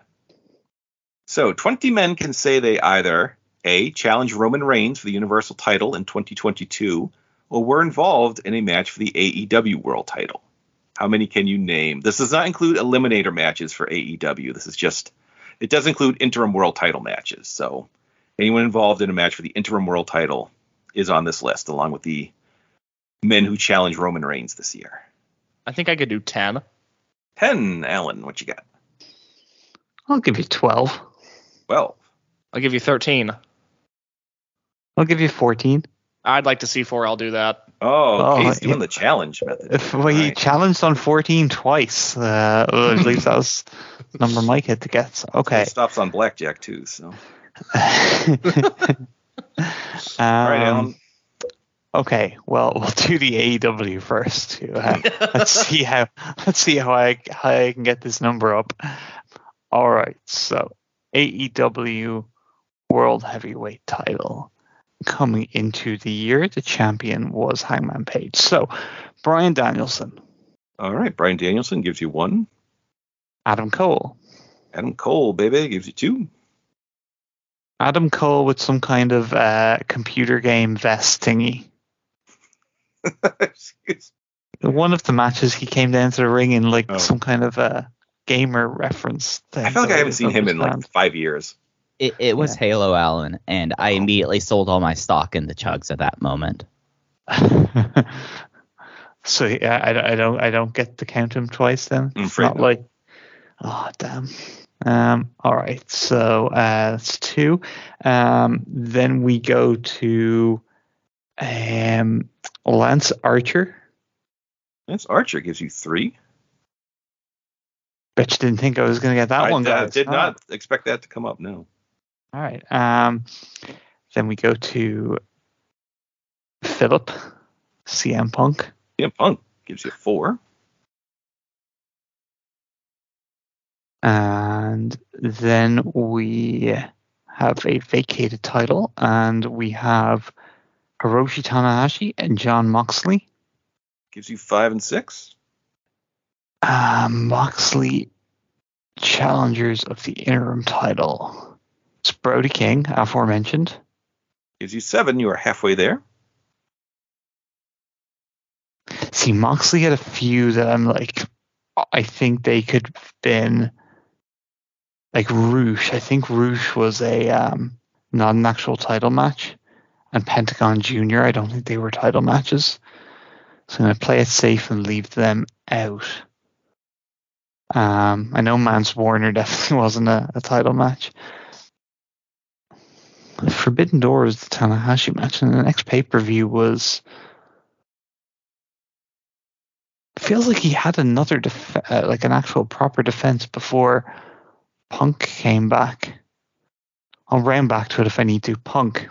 Speaker 3: So 20 men can say they either A, challenged Roman Reigns for the Universal title in 2022, or were involved in a match for the AEW World title. How many can you name? This does not include eliminator matches for AEW. This is just, it does include interim world title matches. So anyone involved in a match for the interim world title is on this list, along with the men who challenged Roman Reigns this year.
Speaker 6: I think I could do 10.
Speaker 3: 10, Alan, what you got?
Speaker 4: I'll give you 12.
Speaker 3: 12.
Speaker 6: I'll give you 13.
Speaker 4: I'll give you 14.
Speaker 6: I'd like to see 4L do that.
Speaker 3: Oh,
Speaker 4: Oh,
Speaker 3: Case doing
Speaker 4: yeah.
Speaker 3: the challenge method.
Speaker 4: If we
Speaker 3: Right.
Speaker 4: challenged on 14 twice, I believe that was the number Mike had to get. So, okay.
Speaker 3: It stops on blackjack too, so.
Speaker 4: All
Speaker 3: All right, Alan.
Speaker 4: Okay, well, we'll do the AEW first. Let's see how I can get this number up. All right, so AEW World Heavyweight title coming into the year. The champion was Hangman Page. So Bryan Danielson,
Speaker 3: All right, Bryan Danielson gives you 1.
Speaker 4: Adam Cole,
Speaker 3: Adam Cole, baby, gives you 2.
Speaker 4: Adam Cole with some kind of computer game vest thingy.
Speaker 3: Excuse
Speaker 4: One of the matches he came down to the ring in like
Speaker 3: Oh.
Speaker 4: some kind of a gamer reference thing.
Speaker 3: I feel like I haven't seen him in like
Speaker 4: understand.
Speaker 3: 5 years.
Speaker 5: It was Halo Allen, and I immediately sold all my stock in the Chugs at that moment.
Speaker 4: So yeah, I don't get to count him twice then.
Speaker 3: I'm
Speaker 4: It's
Speaker 3: afraid
Speaker 4: not
Speaker 3: not.
Speaker 4: like, oh damn. All right, so that's 2. Then we go to Lance Archer.
Speaker 3: Lance Archer gives you 3.
Speaker 4: Bet you didn't think I was going to get that one,
Speaker 3: I
Speaker 4: guys.
Speaker 3: did
Speaker 4: Huh?
Speaker 3: not expect that to come up, no.
Speaker 4: All right. Then we go to Philip, CM Punk.
Speaker 3: CM Punk gives you 4.
Speaker 4: And then we have a vacated title, and we have Hiroshi Tanahashi and Jon Moxley.
Speaker 3: Gives you 5 and 6.
Speaker 4: Moxley, challengers of the interim title. It's Brody King, aforementioned.
Speaker 3: Gives you 7. You are halfway there.
Speaker 4: See, Moxley had a few that I'm like, I think they could have been like Roosh. I think Roosh was a not an actual title match, and Pentagon Jr. I don't think they were title matches. So I'm gonna play it safe and leave them out. I know Mance Warner definitely wasn't a title match. Forbidden Door was the Tanahashi match, and the next pay-per-view was... Feels like he had another like an actual proper defense before Punk came back. I'll round back to it if I need to. Punk.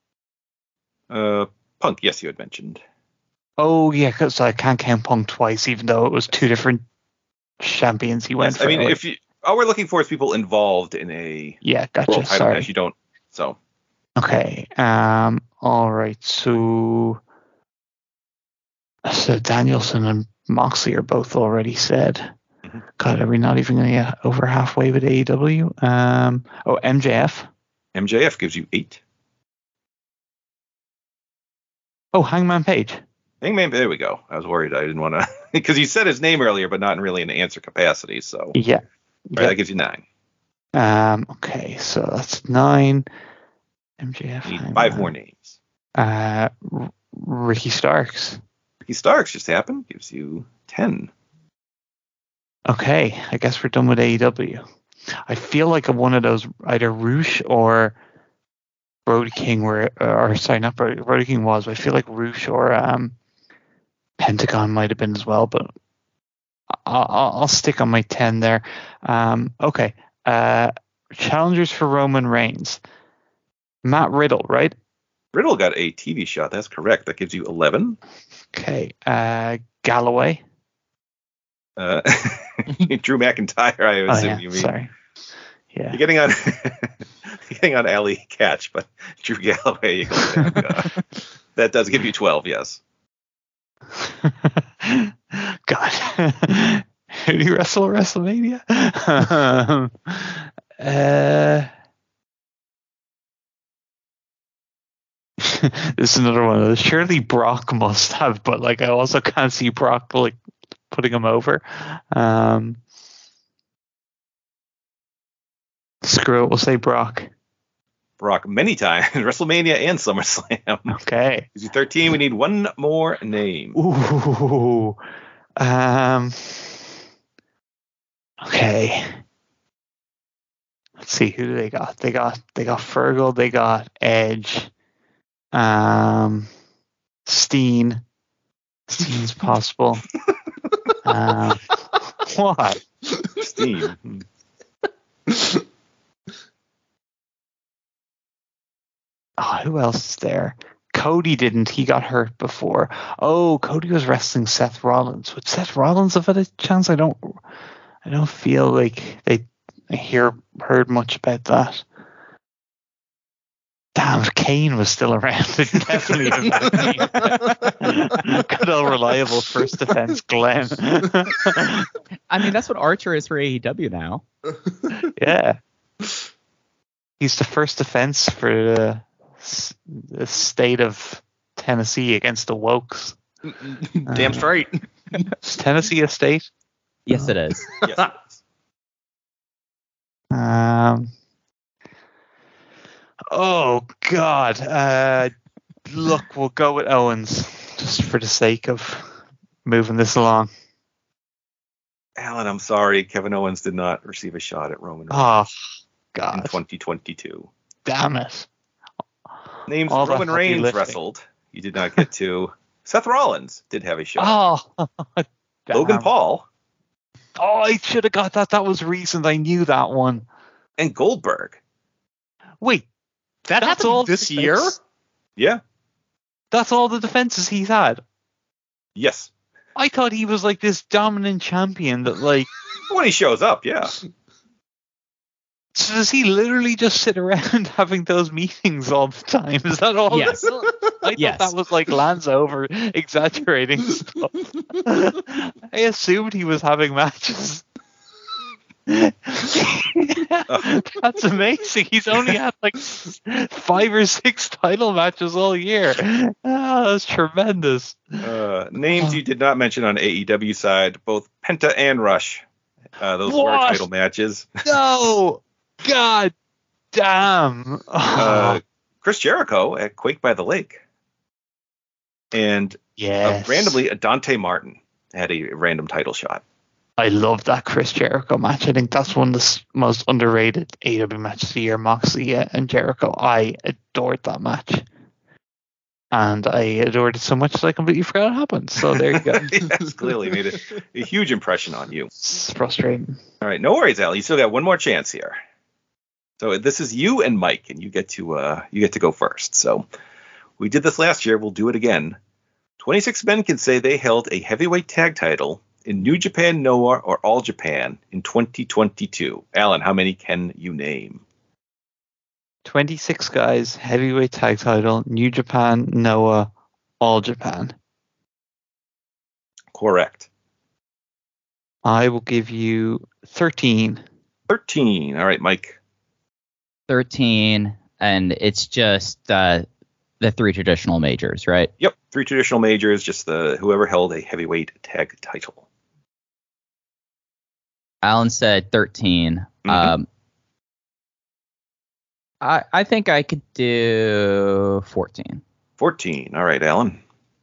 Speaker 3: Punk, yes, you had mentioned.
Speaker 4: Oh yeah, because I can't count Punk twice, even though it was two different champions he went
Speaker 3: Yes,
Speaker 4: for.
Speaker 3: I mean, if you all we're looking for is people involved in a
Speaker 4: gotcha.
Speaker 3: world title
Speaker 4: Sorry.
Speaker 3: match. You don't. So
Speaker 4: Okay. All right. So Danielson and Moxley are both already said.
Speaker 3: Mm-hmm.
Speaker 4: God, are we not even going to get over halfway with AEW? MJF.
Speaker 3: MJF gives you 8.
Speaker 4: Oh, Hangman Page.
Speaker 3: Hangman, there we go. I was worried. I didn't want to because you said his name earlier, but not really in the answer capacity. So
Speaker 4: Yeah.
Speaker 3: Right, that gives you 9.
Speaker 4: Okay, so that's 9. MJF.
Speaker 3: Need
Speaker 4: Hangman.
Speaker 3: 5 more names.
Speaker 4: Ricky Starks.
Speaker 3: Ricky Starks just happened. Gives you 10.
Speaker 4: Okay, I guess we're done with AEW. I feel like one of those, either Roosh or Brody King not Brody King was, but I feel like Roosh or Pentagon might have been as well, but I'll stick on my 10 there. Okay, challengers for Roman Reigns. Matt Riddle, right?
Speaker 3: Riddle got a TV shot. That's correct. That gives you 11.
Speaker 4: Okay, Galloway.
Speaker 3: Drew McIntyre, I assume you mean.
Speaker 4: Sorry. Yeah.
Speaker 3: You're getting on Alley Catch, but Drew Galloway, you go with that. That does give you 12, yes.
Speaker 4: God. Who do you wrestle at WrestleMania? This is another one of those. Surely Brock must have, but like I also can't see Brock like putting him over. Screw it, we'll say Brock.
Speaker 3: Brock many times, WrestleMania and SummerSlam.
Speaker 4: Okay.
Speaker 3: Gives you 13. We need one more name.
Speaker 4: Ooh. Okay. Let's see, who do they got? They got Fergal, they got Edge. Steen's possible. What?
Speaker 3: Steen.
Speaker 4: Oh, who else is there? Cody didn't. He got hurt before. Oh, Cody was wrestling Seth Rollins. Would Seth Rollins have had a chance? I don't feel like they heard much about that. Damn, if Kane was still around, it definitely would have been good old reliable first defense Glenn.
Speaker 5: I mean, that's what Archer is for AEW now.
Speaker 4: Yeah. He's the first defense for the state of Tennessee against the Wokes.
Speaker 6: Damn straight.
Speaker 4: Is Tennessee a state?
Speaker 5: Yes, it is.
Speaker 3: Yes, it is.
Speaker 4: Oh God. Look, we'll go with Owens just for the sake of moving this along.
Speaker 3: Alan, I'm sorry. Kevin Owens did not receive a shot at Roman Reigns
Speaker 4: Oh
Speaker 3: in
Speaker 4: God.
Speaker 3: 2022.
Speaker 4: Damn it.
Speaker 3: Names
Speaker 4: All the
Speaker 3: Roman
Speaker 4: heavy
Speaker 3: Reigns
Speaker 4: lifting.
Speaker 3: wrestled. You did not get to. Seth Rollins did have a shot.
Speaker 4: Oh, damn.
Speaker 3: Logan Paul
Speaker 4: Oh, I should have got that. That was recent. I knew that one.
Speaker 3: and Goldberg.
Speaker 4: Wait,
Speaker 6: That
Speaker 4: That's
Speaker 6: happened
Speaker 4: all
Speaker 6: this
Speaker 4: defense?
Speaker 6: year?
Speaker 3: Yeah.
Speaker 4: that's all the defenses he's had.
Speaker 3: Yes.
Speaker 4: I thought he was like this dominant champion that like.
Speaker 3: When he shows up, yeah.
Speaker 4: So does he literally just sit around having those meetings all the time? Is that all?
Speaker 5: Yes.
Speaker 4: I
Speaker 5: Yes.
Speaker 4: thought that was like Lance over exaggerating stuff. I assumed he was having matches. That's amazing. He's only had like 5 or 6 title matches all year. Oh, that's tremendous.
Speaker 3: Names you did not mention on AEW side, both Penta and Rush. Those were
Speaker 4: What?
Speaker 3: title matches.
Speaker 4: No! God damn. Oh,
Speaker 3: Chris Jericho at Quake by the Lake. And
Speaker 4: yes.
Speaker 3: randomly, Dante Martin had a random title shot.
Speaker 4: I love that Chris Jericho match. I think that's one of the most underrated AEW matches of the year. Moxley and Jericho. I adored that match. And I adored it so much that I completely forgot it happened. So there you go.
Speaker 3: Yes, clearly made a huge impression on you.
Speaker 4: It's frustrating.
Speaker 3: All right, no worries, Al. You still got one more chance here. So this is you and Mike, and you get to go first. So we did this last year. We'll do it again. 26 men can say they held a heavyweight tag title in New Japan, Noah, or All Japan in 2022. Alan, how many can you name?
Speaker 4: 26 guys, heavyweight tag title, New Japan, Noah, All Japan.
Speaker 3: Correct.
Speaker 4: I will give you 13.
Speaker 3: 13. All right, Mike.
Speaker 5: 13, and it's just the 3 traditional majors, right?
Speaker 3: Yep, 3 traditional majors, just whoever held a heavyweight tag title.
Speaker 5: Alan said 13.
Speaker 3: Mm-hmm.
Speaker 5: I think I could do 14.
Speaker 3: 14. All right, Alan.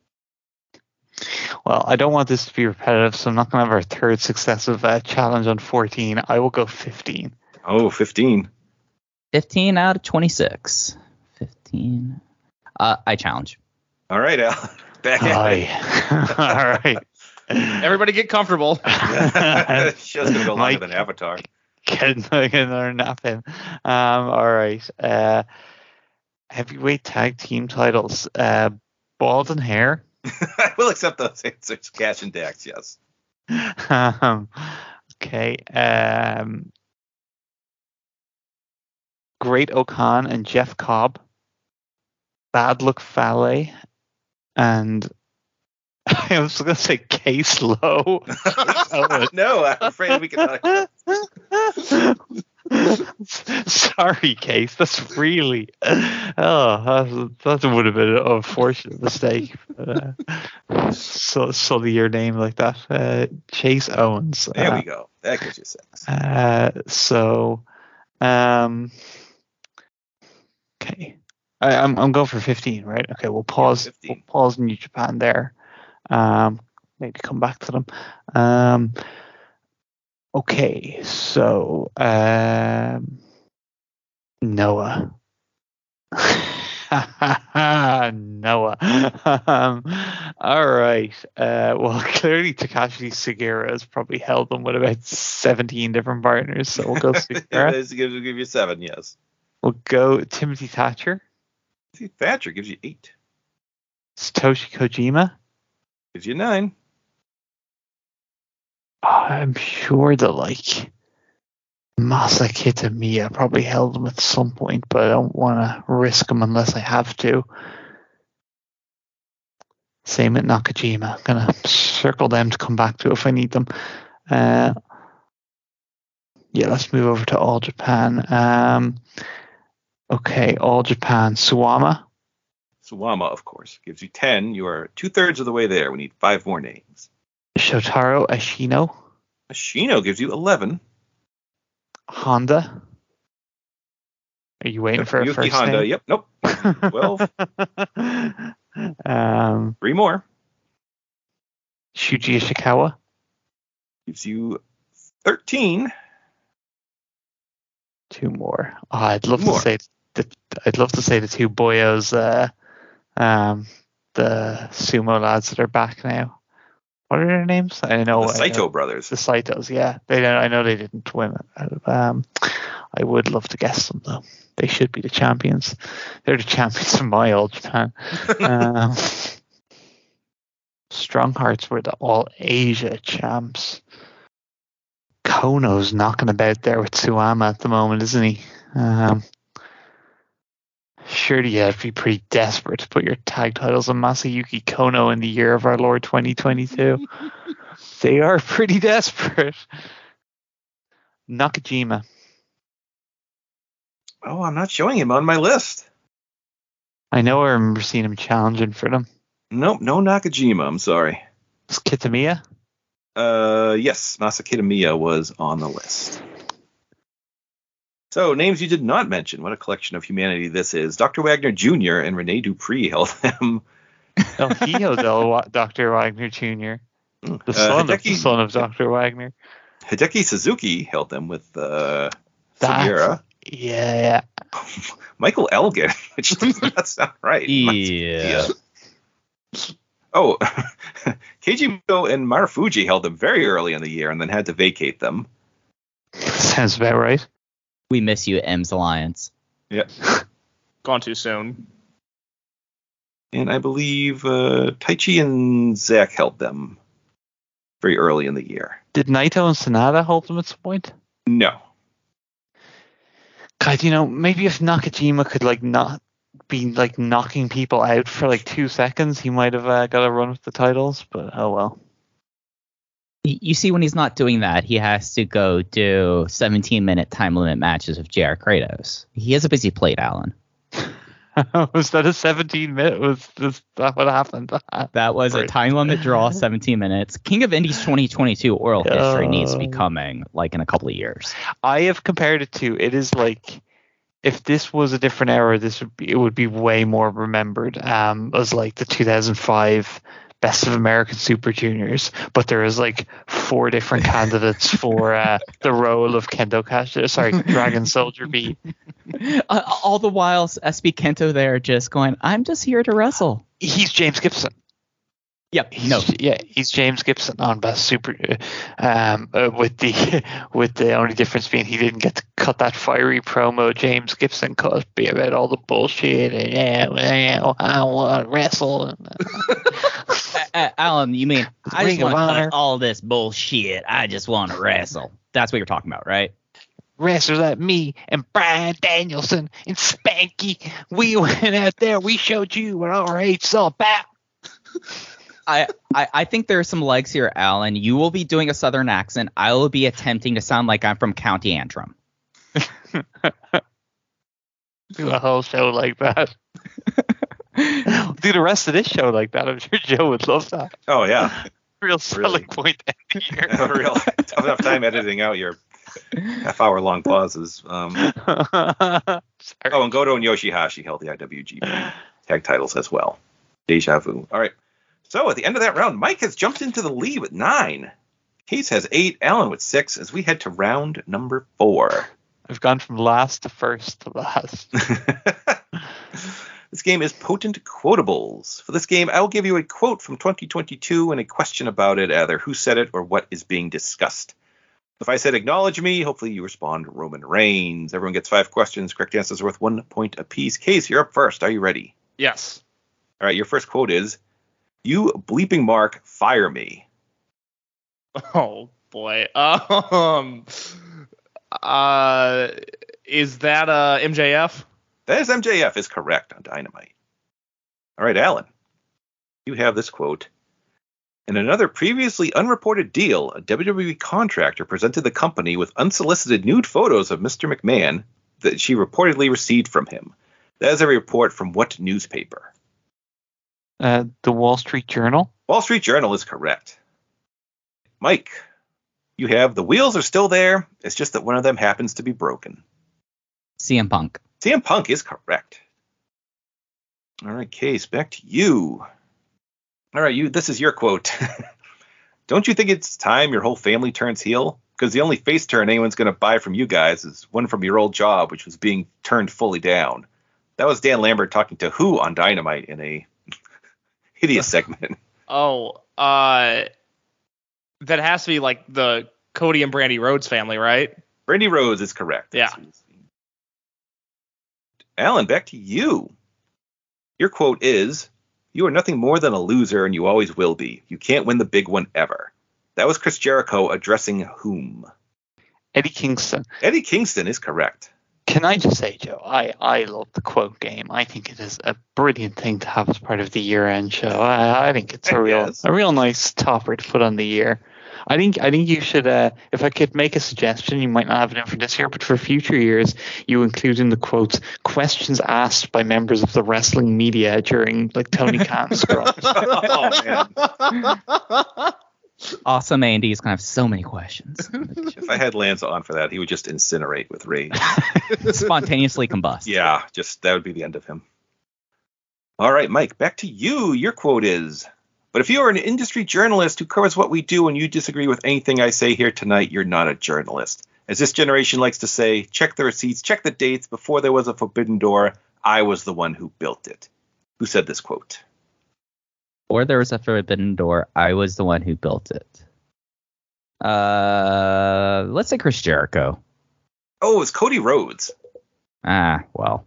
Speaker 4: Well, I don't want this to be repetitive, so I'm not going to have our third successive challenge on 14. I will go 15.
Speaker 3: Oh, 15.
Speaker 5: 15 out of 26. 15. I challenge.
Speaker 3: All right, Alan. Back at it.
Speaker 4: All right.
Speaker 6: Everybody get comfortable.
Speaker 3: Show's going to go longer than Avatar.
Speaker 4: Get another nap in. All right. Heavyweight tag team titles. Bald and hair.
Speaker 3: I will accept those answers. Cash and Dax, yes.
Speaker 4: Okay. Great O'Khan and Jeff Cobb. Bad Luck Fale. And I was going to say Case Lowe.
Speaker 3: No, I'm afraid we cannot.
Speaker 4: Sorry, Case. That's really. That would have been an unfortunate mistake. So your name like that. Chase Owens.
Speaker 3: There we go. That gives you 6.
Speaker 4: Okay. I'm going for 15, right? Okay, we'll pause.
Speaker 3: 15.
Speaker 4: We'll pause New Japan there. Maybe come back to them. Okay, so Noah. Noah. All right. Well, clearly Takashi Sugiura has probably held them with about 17 different partners, so we'll go Sugiura.
Speaker 3: We'll give you 7, yes.
Speaker 4: We'll go Timothy Thatcher.
Speaker 3: Thatcher gives you 8.
Speaker 4: Satoshi Kojima.
Speaker 3: Gives you 9.
Speaker 4: I'm sure that Masa Kitamiya probably held them at some point, but I don't want to risk them unless I have to. Same with Nakajima. I'm going to circle them to come back to if I need them. Let's move over to All Japan. Okay, All Japan. Suwama.
Speaker 3: Suwama, of course, gives you 10. You are 2/3 of the way there. We need 5 more names.
Speaker 4: Shotaro Ashino.
Speaker 3: Ashino gives you 11.
Speaker 4: Honda. Are you waiting for a
Speaker 3: Yuki
Speaker 4: first
Speaker 3: Honda.
Speaker 4: name?
Speaker 3: Yep. Nope. 12. 3 more.
Speaker 4: Shuji Ishikawa.
Speaker 3: Gives you 13.
Speaker 4: 2 more. Oh, I'd love to say the 2 boyos, the sumo lads that are back now. What are their names? I know
Speaker 3: The Saito brothers.
Speaker 4: The Saitos, yeah. I know they didn't win it. I would love to guess them though. They should be the champions. They're the champions of my All Japan. Strong Hearts were the All Asia champs. Kono's knocking about there with Suwama at the moment, isn't he? Surely you have to be pretty desperate to put your tag titles on Masayuki Kono in the year of our Lord 2022. They are pretty desperate. Nakajima.
Speaker 3: Oh, I'm not showing him on my list.
Speaker 4: I know I remember seeing him challenging for them.
Speaker 3: Nope, no Nakajima, I'm sorry.
Speaker 4: Is Kitamiya?
Speaker 3: Yes, Masa Kitamiya was on the list. So, names you did not mention. What a collection of humanity this is. Dr. Wagner Jr. and Rene Dupree held them.
Speaker 4: El Hijo del Dr. Wagner Jr. The son of Dr. Wagner.
Speaker 3: Hideki Suzuki held them with Sugiura.
Speaker 4: Yeah.
Speaker 3: Michael Elgin, which does not sound right.
Speaker 5: Yeah.
Speaker 3: Oh, Keiji Muto and Marufuji held them very early in the year and then had to vacate them.
Speaker 4: Sounds about right.
Speaker 5: We miss you, M's Alliance.
Speaker 3: Yeah.
Speaker 6: Gone too soon.
Speaker 3: And I believe Taichi and Zack held them very early in the year.
Speaker 4: Did Naito and Sanada hold them at some point?
Speaker 3: No.
Speaker 4: God, maybe if Nakajima could not be knocking people out for 2 seconds, he might have got a run with the titles. But oh well.
Speaker 5: You see, when he's not doing that, he has to go do 17-minute time limit matches with JR Kratos. He has a busy plate, Alan.
Speaker 4: Was that a 17-minute? Was that what happened?
Speaker 5: That was a time limit draw, 17 minutes. King of Indies 2022 oral history needs to be coming in a couple of years.
Speaker 4: I have compared it to, it is if this was a different era, it would be way more remembered as the 2005 Best of American Super Juniors, but there is 4 different candidates for the role of Dragon Soldier B.
Speaker 5: All the while, SB Kento there just going, I'm just here to wrestle.
Speaker 4: He's James Gibson.
Speaker 5: Yep.
Speaker 4: He's James Gibson on Best Super. With the only difference being he didn't get to cut that fiery promo James Gibson cut be about all the bullshit and I want to wrestle.
Speaker 5: Alan, you mean I just
Speaker 4: Ring of
Speaker 5: want to
Speaker 4: Honor.
Speaker 5: cut all this bullshit? I just want to wrestle. That's what you're talking about, right?
Speaker 4: Wrestlers like me and Bryan Danielson and Spanky, we went out there, we showed you what our hate's all about.
Speaker 5: I think there are some legs here, Alan. You will be doing a southern accent. I will be attempting to sound like I'm from County Antrim.
Speaker 4: Do a whole show like that. Do the rest of this show like that. I'm sure Joe would love that.
Speaker 3: Oh, yeah.
Speaker 4: Real selling point at the year.
Speaker 3: Real tough enough time editing out your half-hour-long pauses.
Speaker 4: Sorry.
Speaker 3: Oh, and Goto and Yoshihashi held the IWGP tag titles as well. Deja vu. All right. So at the end of that round, Mike has jumped into the lead with 9. Case has 8. Alan with 6 as we head to round number 4.
Speaker 4: I've gone from last to first to last.
Speaker 3: This game is Potent Quotables. For this game, I'll give you a quote from 2022 and a question about it, either who said it or what is being discussed. If I said acknowledge me, hopefully you respond Roman Reigns. Everyone gets 5 questions. Correct answers worth 1 point apiece. Case, you're up first. Are you ready?
Speaker 6: Yes.
Speaker 3: All right, your first quote is, "You bleeping Mark, fire me."
Speaker 6: Oh boy. Is that MJF?
Speaker 3: That is MJF is correct on Dynamite. All right, Alan, you have this quote. In another previously unreported deal, a WWE contractor presented the company with unsolicited nude photos of Mr. McMahon that she reportedly received from him. That is a report from what newspaper?
Speaker 4: The Wall Street Journal.
Speaker 3: Wall Street Journal is correct. Mike, you have the wheels are still there. It's just that one of them happens to be broken.
Speaker 5: CM Punk.
Speaker 3: CM Punk is correct. All right, Case, back to you. All right, this is your quote. Don't you think it's time your whole family turns heel? Because the only face turn anyone's going to buy from you guys is one from your old job, which was being turned fully down. That was Dan Lambert talking to Who on Dynamite in a hideous segment.
Speaker 6: Oh, that has to be the Cody and Brandy Rhodes family, right?
Speaker 3: Brandy Rhodes is correct.
Speaker 6: Yeah.
Speaker 3: Alan, back to you. Your quote is, "You are nothing more than a loser, and you always will be. You can't win the big one ever." That was Chris Jericho addressing whom?
Speaker 4: Eddie Kingston.
Speaker 3: Eddie Kingston is correct.
Speaker 4: Can I just say, Joe, I love the quote game. I think it is a brilliant thing to have as part of the year-end show. I think it's a real nice topper to put on the year. I think you should, if I could make a suggestion, you might not have it in for this year, but for future years, you include in the quotes questions asked by members of the wrestling media during Tony Khan's scrums.
Speaker 3: Oh, man.
Speaker 5: Awesome Andy is going to have so many questions.
Speaker 3: If I had Lance on for that, he would just incinerate with rage.
Speaker 5: Spontaneously combust.
Speaker 3: Yeah, that would be the end of him. All right, Mike, back to you. Your quote is, But if you are an industry journalist who covers what we do and you disagree with anything I say here tonight, you're not a journalist. As this generation likes to say, check the receipts, check the dates. Before there was a forbidden door, I was the one who built it. Who said this quote?
Speaker 5: Or there was a forbidden door, I was the one who built it. Let's say Chris Jericho.
Speaker 3: Oh, it's Cody Rhodes.
Speaker 5: Ah, well.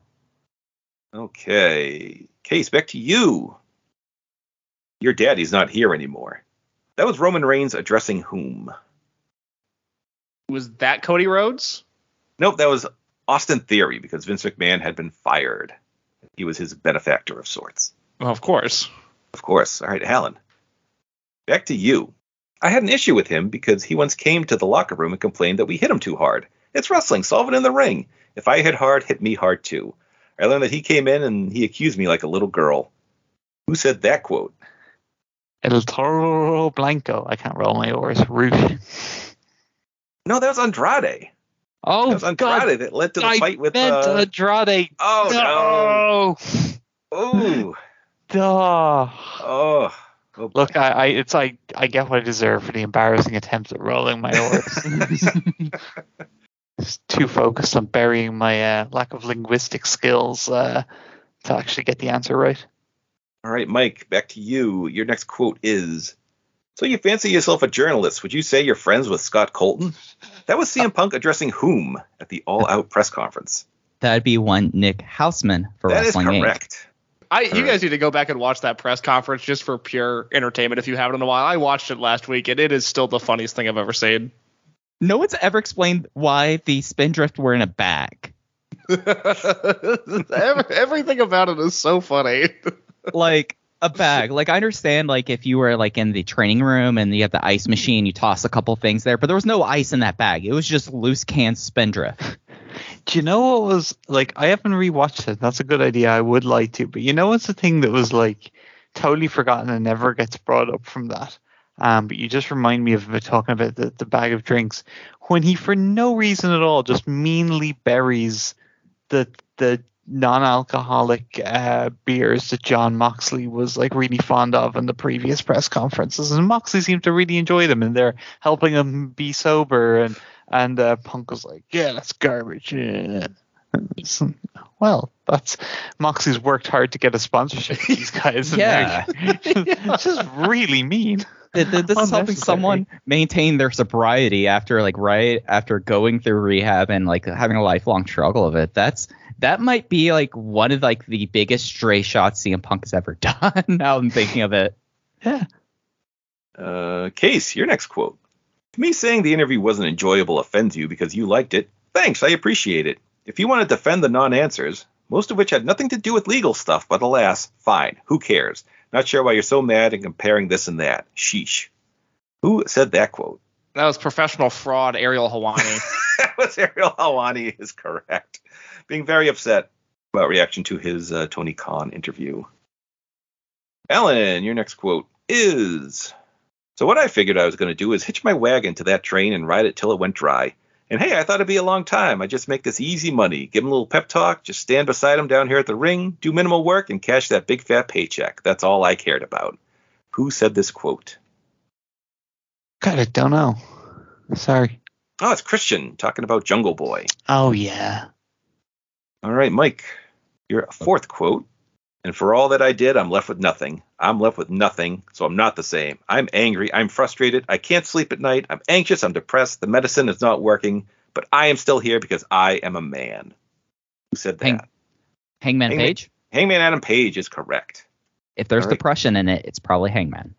Speaker 3: Okay. Case, back to you. Your daddy's not here anymore. That was Roman Reigns addressing whom?
Speaker 6: Was that Cody Rhodes?
Speaker 3: Nope, that was Austin Theory, because Vince McMahon had been fired. He was his benefactor of sorts.
Speaker 6: Well, of course.
Speaker 3: Of course. All right, Alan. Back to you. I had an issue with him because he once came to the locker room and complained that we hit him too hard. It's wrestling. Solve it in the ring. If I hit hard, hit me hard too. I learned that he came in and he accused me like a little girl. Who said that quote?
Speaker 4: El Toro Blanco. I can't roll my R's. Rude.
Speaker 3: No, that was Andrade.
Speaker 4: Oh,
Speaker 3: That was Andrade
Speaker 4: God.
Speaker 3: that led to the
Speaker 4: I
Speaker 3: fight with...
Speaker 4: meant Andrade.
Speaker 3: Oh,
Speaker 4: No.
Speaker 3: no. Ooh.
Speaker 4: Duh.
Speaker 3: Oh.
Speaker 4: Look, I get what I deserve for the embarrassing attempt at rolling my R's. Just too focused on burying my lack of linguistic skills to actually get the answer right.
Speaker 3: All right, Mike, back to you. Your next quote is, so you fancy yourself a journalist. Would you say you're friends with Scott Colton? That was CM Punk addressing whom at the All Out press conference?
Speaker 5: That'd be one Nick Houseman for
Speaker 3: That is
Speaker 5: Wrestling Inc.
Speaker 3: correct.
Speaker 6: You guys need to go back and watch that press conference just for pure entertainment if you haven't in a while. I watched it last week, and it is still the funniest thing I've ever seen.
Speaker 5: No one's ever explained why the Spindrift were in a bag.
Speaker 6: Everything about it is so funny.
Speaker 5: Like a bag. Like I understand like if you were like in the training room and you have the ice machine, you toss a couple things there, but there was no ice in that bag. It was just loose can Spindrift.
Speaker 4: Do you know what was like? I haven't rewatched it. That's a good idea. I would like to, but you know what's the thing that was like totally forgotten and never gets brought up from that. But you just remind me of it talking about the bag of drinks when he, for no reason at all, just meanly buries the non-alcoholic beers that John Moxley was like really fond of in the previous press conferences, and Moxley seemed to really enjoy them, and they're helping him be sober, and Punk was like, yeah, that's garbage. Yeah. Well, that's Moxley's worked hard to get a sponsorship for these guys. And
Speaker 5: Yeah.
Speaker 4: it's just really mean.
Speaker 5: This is helping someone maintain their sobriety after going through rehab and like having a lifelong struggle of it. That might be like one of like the biggest stray shots CM Punk has ever done. Now I'm thinking of it.
Speaker 4: Yeah.
Speaker 3: Case, your next quote. To me, saying the interview wasn't enjoyable offends you because you liked it. Thanks, I appreciate it. If you want to defend the non-answers, most of which had nothing to do with legal stuff, but alas, fine, who cares? Not sure why you're so mad and comparing this and that. Sheesh. Who said that quote?
Speaker 6: That was professional fraud Ariel Helwani.
Speaker 3: That was Ariel Helwani, is correct. Being very upset about reaction to his Tony Khan interview. Alan, your next quote is, so what I figured I was going to do is hitch my wagon to that train and ride it till it went dry. And hey, I thought it'd be a long time. I just make this easy money. Give him a little pep talk, just stand beside him down here at the ring, do minimal work, and cash that big fat paycheck. That's all I cared about. Who said this quote?
Speaker 4: God, I don't know. Sorry.
Speaker 3: Oh, it's Christian talking about Jungle Boy.
Speaker 4: Oh, yeah.
Speaker 3: All right, Mike, your fourth quote. And for all that I did, I'm left with nothing. I'm left with nothing, so I'm not the same. I'm angry. I'm frustrated. I can't sleep at night. I'm anxious. I'm depressed. The medicine is not working. But I am still here because I am a man. Who said that?
Speaker 5: Hangman Page?
Speaker 3: Hangman Adam Page is correct.
Speaker 5: If there's depression in it, it's probably Hangman.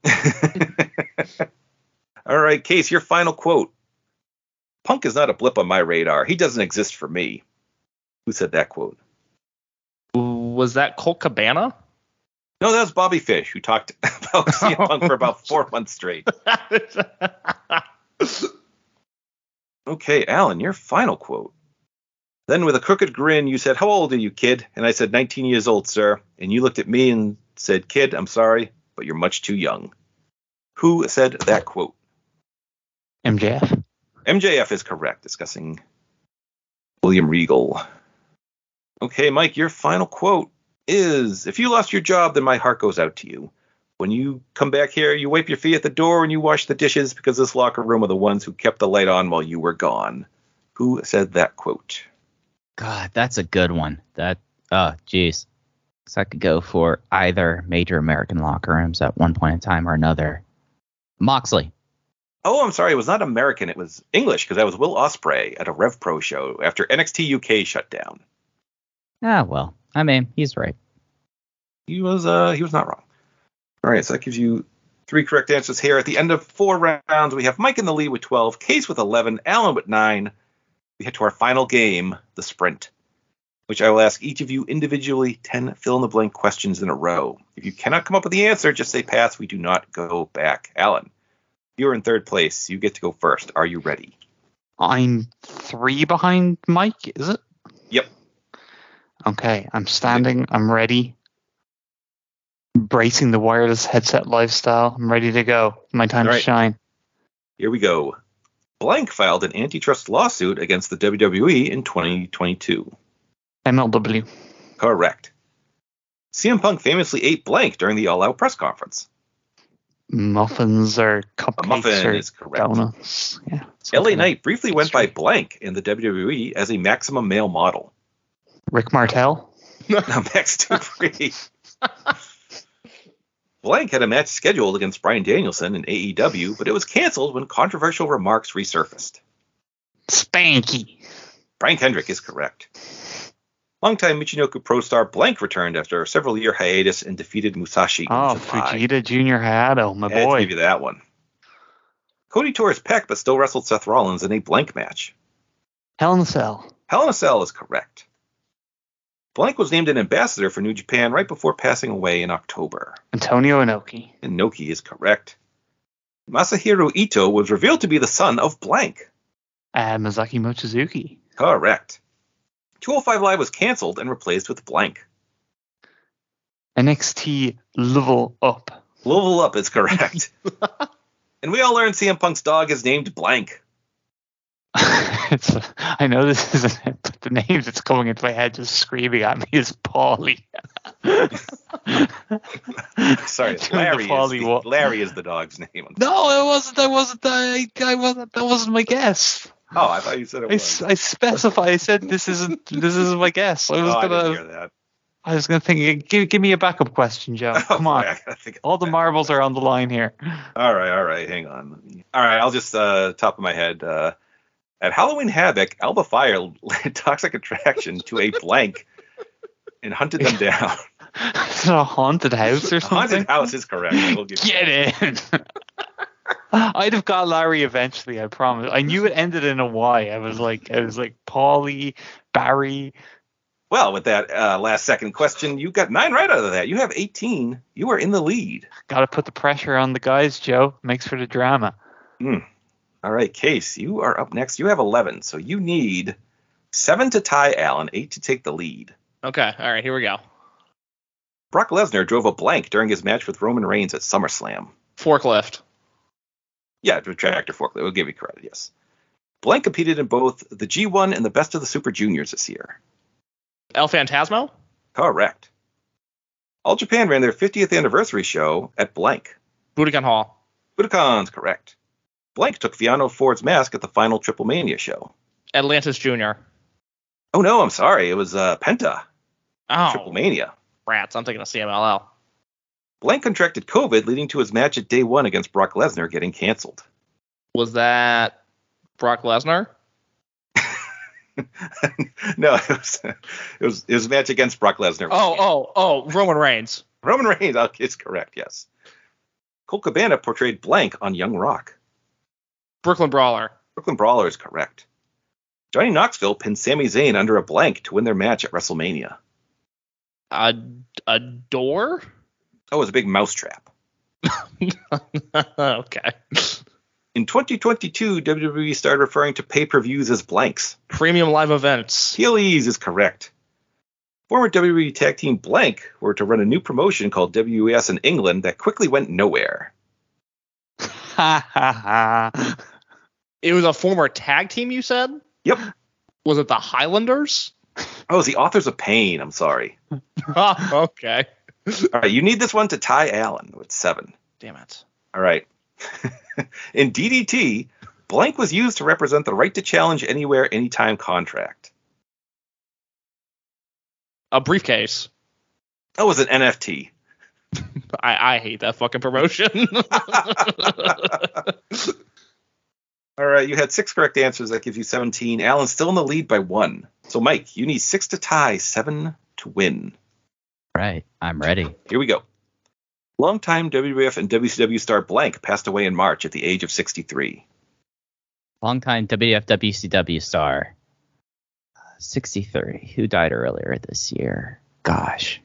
Speaker 3: All right, Case, your final quote. Punk is not a blip on my radar. He doesn't exist for me. Who said that quote?
Speaker 6: Was that Colt Cabana?
Speaker 3: No, that was Bobby Fish, who talked about CM Punk for about 4 months straight. Okay, Alan, your final quote. Then with a crooked grin, you said, how old are you, kid? And I said, 19 years old, sir. And you looked at me and said, kid, I'm sorry, but you're much too young. Who said that quote?
Speaker 4: MJF.
Speaker 3: MJF is correct, discussing William Regal. Okay, Mike, your final quote is, if you lost your job, then my heart goes out to you. When you come back here, you wipe your feet at the door and you wash the dishes because this locker room are the ones who kept the light on while you were gone. Who said that quote?
Speaker 5: God, that's a good one. Geez. So I could go for either major American locker rooms at one point in time or another. Moxley.
Speaker 3: Oh, I'm sorry. It was not American. It was English because that was Will Ospreay at a Rev Pro show after NXT UK shut down.
Speaker 5: Ah, well, I mean, he's right.
Speaker 3: He was not wrong. All right, so that gives you 3 correct answers here. At the end of 4 rounds, we have Mike in the lead with 12, Case with 11, Alan with 9. We head to our final game, the Sprint, which I will ask each of you individually 10 fill-in-the-blank questions in a row. If you cannot come up with the answer, just say pass. We do not go back. Alan, you're in 3rd place. You get to go first. Are you ready?
Speaker 4: I'm 3 behind Mike, is it?
Speaker 3: Yep.
Speaker 4: Okay, I'm standing. I'm ready. Embracing the wireless headset lifestyle. I'm ready to go. My time to shine.
Speaker 3: Here we go. Blank filed an antitrust lawsuit against the WWE in 2022.
Speaker 4: MLW.
Speaker 3: Correct. CM Punk famously ate blank during the All Out press conference.
Speaker 4: Muffins or cupcakes
Speaker 3: muffin
Speaker 4: or
Speaker 3: is correct.
Speaker 4: donuts. Yeah.
Speaker 3: LA Knight briefly went by blank in the WWE as a maximum male model.
Speaker 4: Rick Martel.
Speaker 3: No, Max Dupree. Blank had a match scheduled against Bryan Danielson in AEW, but it was canceled when controversial remarks resurfaced.
Speaker 4: Spanky.
Speaker 3: Brian Kendrick is correct. Longtime Michinoku Pro star Blank returned after a several-year hiatus and defeated Musashi.
Speaker 4: Oh, Fujita Jr. Hayato, my boy.
Speaker 3: I'll give you that one. Cody tore his pec, but still wrestled Seth Rollins in a blank match.
Speaker 4: Hell in a Cell.
Speaker 3: Hell in a Cell is correct. Blank was named an ambassador for New Japan right before passing away in October.
Speaker 4: Antonio Inoki.
Speaker 3: Inoki is correct. Masahiro Ito was revealed to be the son of Blank.
Speaker 4: Masaki Mochizuki.
Speaker 3: Correct. 205 Live was canceled and replaced with Blank.
Speaker 4: NXT Level Up.
Speaker 3: Level Up is correct. And we all learned CM Punk's dog is named Blank.
Speaker 4: I know this isn't it, but the name that's coming into my head just screaming at me is Paulie.
Speaker 3: Sorry, Larry is the dog's name.
Speaker 4: No, it wasn't. That wasn't my guess.
Speaker 3: Oh, I thought you said it was.
Speaker 4: I specify. I said this isn't my guess. I
Speaker 3: didn't hear that.
Speaker 4: I was gonna think. Give me a backup question, Joe. Come on. All the marbles are on the line here.
Speaker 3: All right. Hang on. All right, I'll just top of my head. At Halloween Havoc, Alba Fire led Toxic Attraction to a blank and hunted them down.
Speaker 4: Is it a haunted house or something?
Speaker 3: Haunted house is correct.
Speaker 4: Get in. I'd have got Larry eventually, I promise. I knew it ended in a Y. I was like Paulie, Barry.
Speaker 3: Well, with that last second question, you got 9 right out of that. You have 18. You are in the lead.
Speaker 4: Got to put the pressure on the guys, Joe. Makes for the drama.
Speaker 3: All right, Case, you are up next. You have 11, so you need 7 to tie Alan, 8 to take the lead.
Speaker 6: Okay, all right, here we go.
Speaker 3: Brock Lesnar drove a blank during his match with Roman Reigns at SummerSlam.
Speaker 6: Forklift.
Speaker 3: Yeah, tractor forklift. We'll give you credit, yes. Blank competed in both the G1 and the Best of the Super Juniors this year.
Speaker 6: El Phantasmo?
Speaker 3: Correct. All Japan ran their 50th anniversary show at blank.
Speaker 6: Budokan Hall.
Speaker 3: Budokan's correct. Blank took Viano Ford's mask at the final Triple Mania show.
Speaker 6: Atlantis Jr.
Speaker 3: Oh, no, I'm sorry. It was Penta.
Speaker 6: Oh.
Speaker 3: Triple Mania.
Speaker 6: Rats, I'm thinking of CMLL.
Speaker 3: Blank contracted COVID, leading to his match at Day 1 against Brock Lesnar getting canceled.
Speaker 6: Was that Brock Lesnar?
Speaker 3: No, it was a match against Brock Lesnar.
Speaker 6: Oh, Roman Reigns.
Speaker 3: Roman Reigns, it's correct, yes. Colt Cabana portrayed Blank on Young Rock.
Speaker 6: Brooklyn Brawler.
Speaker 3: Brooklyn Brawler is correct. Johnny Knoxville pinned Sami Zayn under a blank to win their match at WrestleMania.
Speaker 6: A door?
Speaker 3: Oh, it was a big mousetrap.
Speaker 6: Okay.
Speaker 3: In 2022, WWE started referring to pay-per-views as blanks.
Speaker 6: Premium live events.
Speaker 3: Heelys is correct. Former WWE tag team Blank were to run a new promotion called WES in England that quickly went nowhere.
Speaker 6: It was a former tag team, you said?
Speaker 3: Yep.
Speaker 6: Was it the Highlanders?
Speaker 3: Oh, it was the Authors of Pain. I'm sorry.
Speaker 6: Okay.
Speaker 3: All right, you need this one to tie Alan with 7.
Speaker 6: Damn it.
Speaker 3: All right. In DDT, blank was used to represent the right to challenge anywhere, anytime contract.
Speaker 6: A briefcase.
Speaker 3: That was an NFT.
Speaker 6: I hate that fucking promotion.
Speaker 3: All right, you had 6 correct answers. That gives you 17. Alan's still in the lead by 1. So, Mike, you need 6 to tie, 7 to win.
Speaker 5: Right. I'm ready.
Speaker 3: Here we go. Longtime WWF and WCW star blank passed away in March at the age of 63.
Speaker 5: Longtime WWF WCW star. 63. Who died earlier this year? Gosh.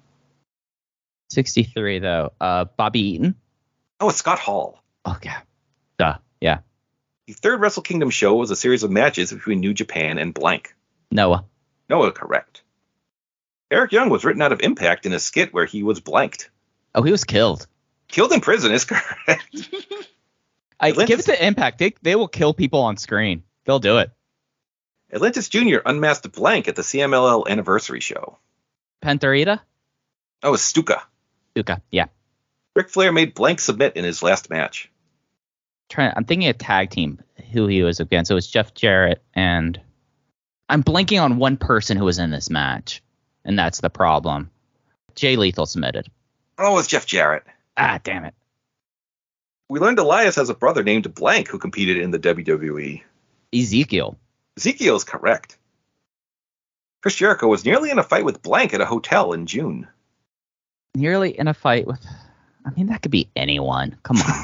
Speaker 5: 63, though. Bobby Eaton?
Speaker 3: Oh, it's Scott Hall.
Speaker 5: Okay. Duh. Yeah.
Speaker 3: The third Wrestle Kingdom show was a series of matches between New Japan and blank.
Speaker 5: Noah.
Speaker 3: Noah, correct. Eric Young was written out of Impact in a skit where he was blanked.
Speaker 5: Oh, he was killed.
Speaker 3: Killed in prison is correct.
Speaker 5: Give it to Impact. They will kill people on screen. They'll do it.
Speaker 3: Atlantis Jr. unmasked blank at the CMLL anniversary show.
Speaker 5: Pantarita?
Speaker 3: Oh, it's Stuka.
Speaker 5: Stuka, yeah.
Speaker 3: Ric Flair made blank submit in his last match.
Speaker 5: I'm thinking a tag team who he was against. So it was Jeff Jarrett, and I'm blanking on one person who was in this match, and that's the problem. Jay Lethal submitted.
Speaker 3: Oh, it's Jeff Jarrett.
Speaker 5: Ah, damn it.
Speaker 3: We learned Elias has a brother named Blank who competed in the WWE.
Speaker 5: Ezekiel.
Speaker 3: Ezekiel is correct. Chris Jericho was nearly in a fight with Blank at a hotel in June.
Speaker 5: Nearly in a fight with... I mean, that could be anyone. Come on.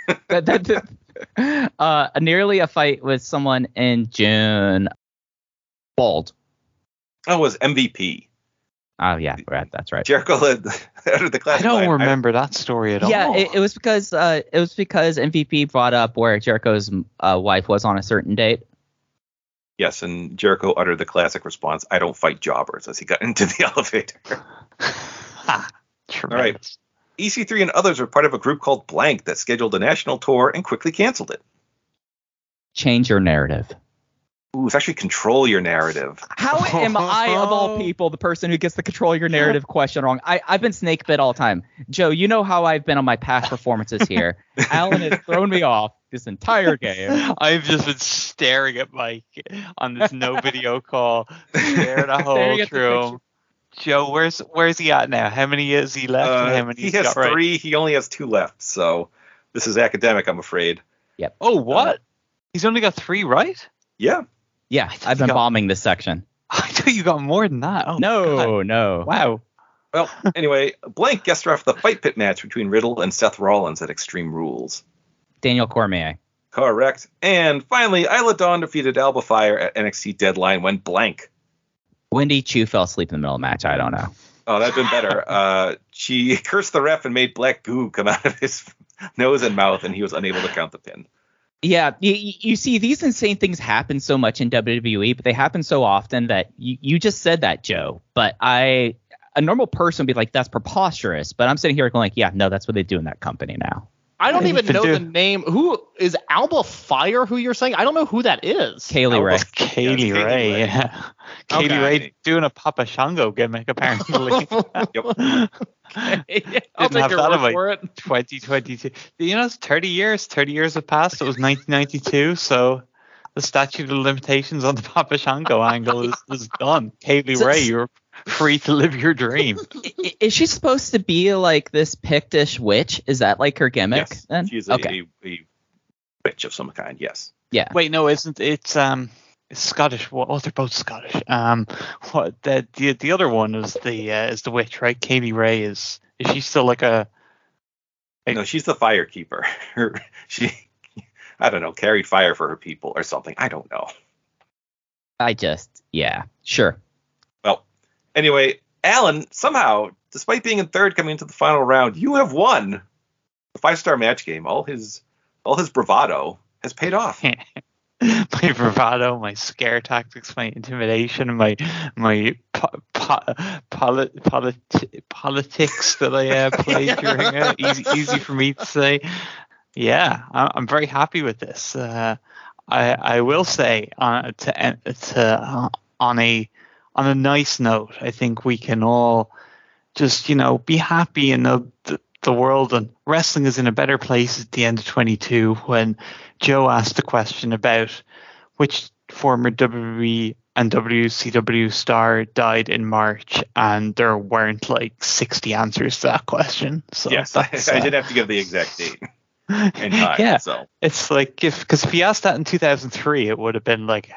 Speaker 5: Nearly a fight with someone in June. Bald.
Speaker 3: Oh, it was MVP.
Speaker 5: Oh, yeah, that's right.
Speaker 3: Jericho led the class.
Speaker 4: I don't remember that story at all.
Speaker 5: Yeah, it was because MVP brought up where Jericho's wife was on a certain date.
Speaker 3: Yes, and Jericho uttered the classic response, "I don't fight jobbers," as he got into the elevator. All right. EC3 and others were part of a group called Blank that scheduled a national tour and quickly canceled it.
Speaker 5: Change your narrative.
Speaker 3: Ooh, it's actually control your narrative.
Speaker 5: How am I, of all people, the person who gets the control your narrative question wrong? I've been snake bit all the time. Joe, you know how I've been on my past performances here. Alan has thrown me off this entire game.
Speaker 4: I've just been staring at Mike on this no video call, staring the whole through. Joe, where's he at now? How many is he left? And how many
Speaker 3: he has 3. Right? He only has 2 left. So this is academic, I'm afraid.
Speaker 5: Yep.
Speaker 4: Oh, what? He's only got 3 right?
Speaker 3: Yeah.
Speaker 5: Yeah, I've been bombing this section.
Speaker 4: I thought you got more than that. Oh,
Speaker 5: no.
Speaker 4: Wow.
Speaker 3: Well, anyway, Blank guest ref the Fight Pit match between Riddle and Seth Rollins at Extreme Rules.
Speaker 5: Daniel Cormier.
Speaker 3: Correct. And finally, Isla Dawn defeated Alba Fire at NXT Deadline when Blank.
Speaker 5: Wendy Chu fell asleep in the middle of the match. I don't know.
Speaker 3: Oh, that'd been better. She cursed the ref and made black goo come out of his nose and mouth, and he was unable to count the pin.
Speaker 5: Yeah, you see, these insane things happen so much in WWE, but they happen so often that you just said that, Joe. But a normal person would be like, that's preposterous. But I'm sitting here going like, yeah, no, that's what they do in that company now.
Speaker 6: I don't even know the name. Who is Alba Fire? Who you're saying? I don't know who that is.
Speaker 5: Kaylee Ray.
Speaker 4: Kaylee Ray. Yeah. Kaylee Ray doing a Papa Shango gimmick apparently.
Speaker 3: Yep.
Speaker 6: I'll take your word for it.
Speaker 4: 2022. You know, it's 30 years. 30 years have passed. It was 1992, so the statute of limitations on the Papa Shango angle is done. Kaylee Ray, you're free to live your dream.
Speaker 5: Is she supposed to be like this Pictish witch? Is that like her gimmick?
Speaker 3: Yes,
Speaker 5: then?
Speaker 3: she's a witch of some kind. Yes.
Speaker 5: Yeah.
Speaker 4: Wait, no, isn't it's Scottish? Well, they're both Scottish. What the other one is the witch, right? Kaylee Ray is she still like a?
Speaker 3: No, she's the fire keeper. She, I don't know, carried fire for her people or something. I don't know.
Speaker 5: Yeah, sure.
Speaker 3: Well, anyway, Alan, somehow, despite being in third coming into the final round, you have won the 5-star match game. All his bravado has paid off.
Speaker 4: My bravado, my scare tactics, my intimidation, my politics that I played during it. Easy for me to say. Yeah, I'm very happy with this. I will say on a nice note, I think we can all just, be happy in the world, and wrestling is in a better place at the end of 22 when Joe asked the question about which former WWE and WCW star died in March, and there weren't like 60 answers to that question. So
Speaker 3: yes, I did have to give the exact date and time.
Speaker 4: Yeah,
Speaker 3: so
Speaker 4: it's like because if you asked that in 2003, it would have been like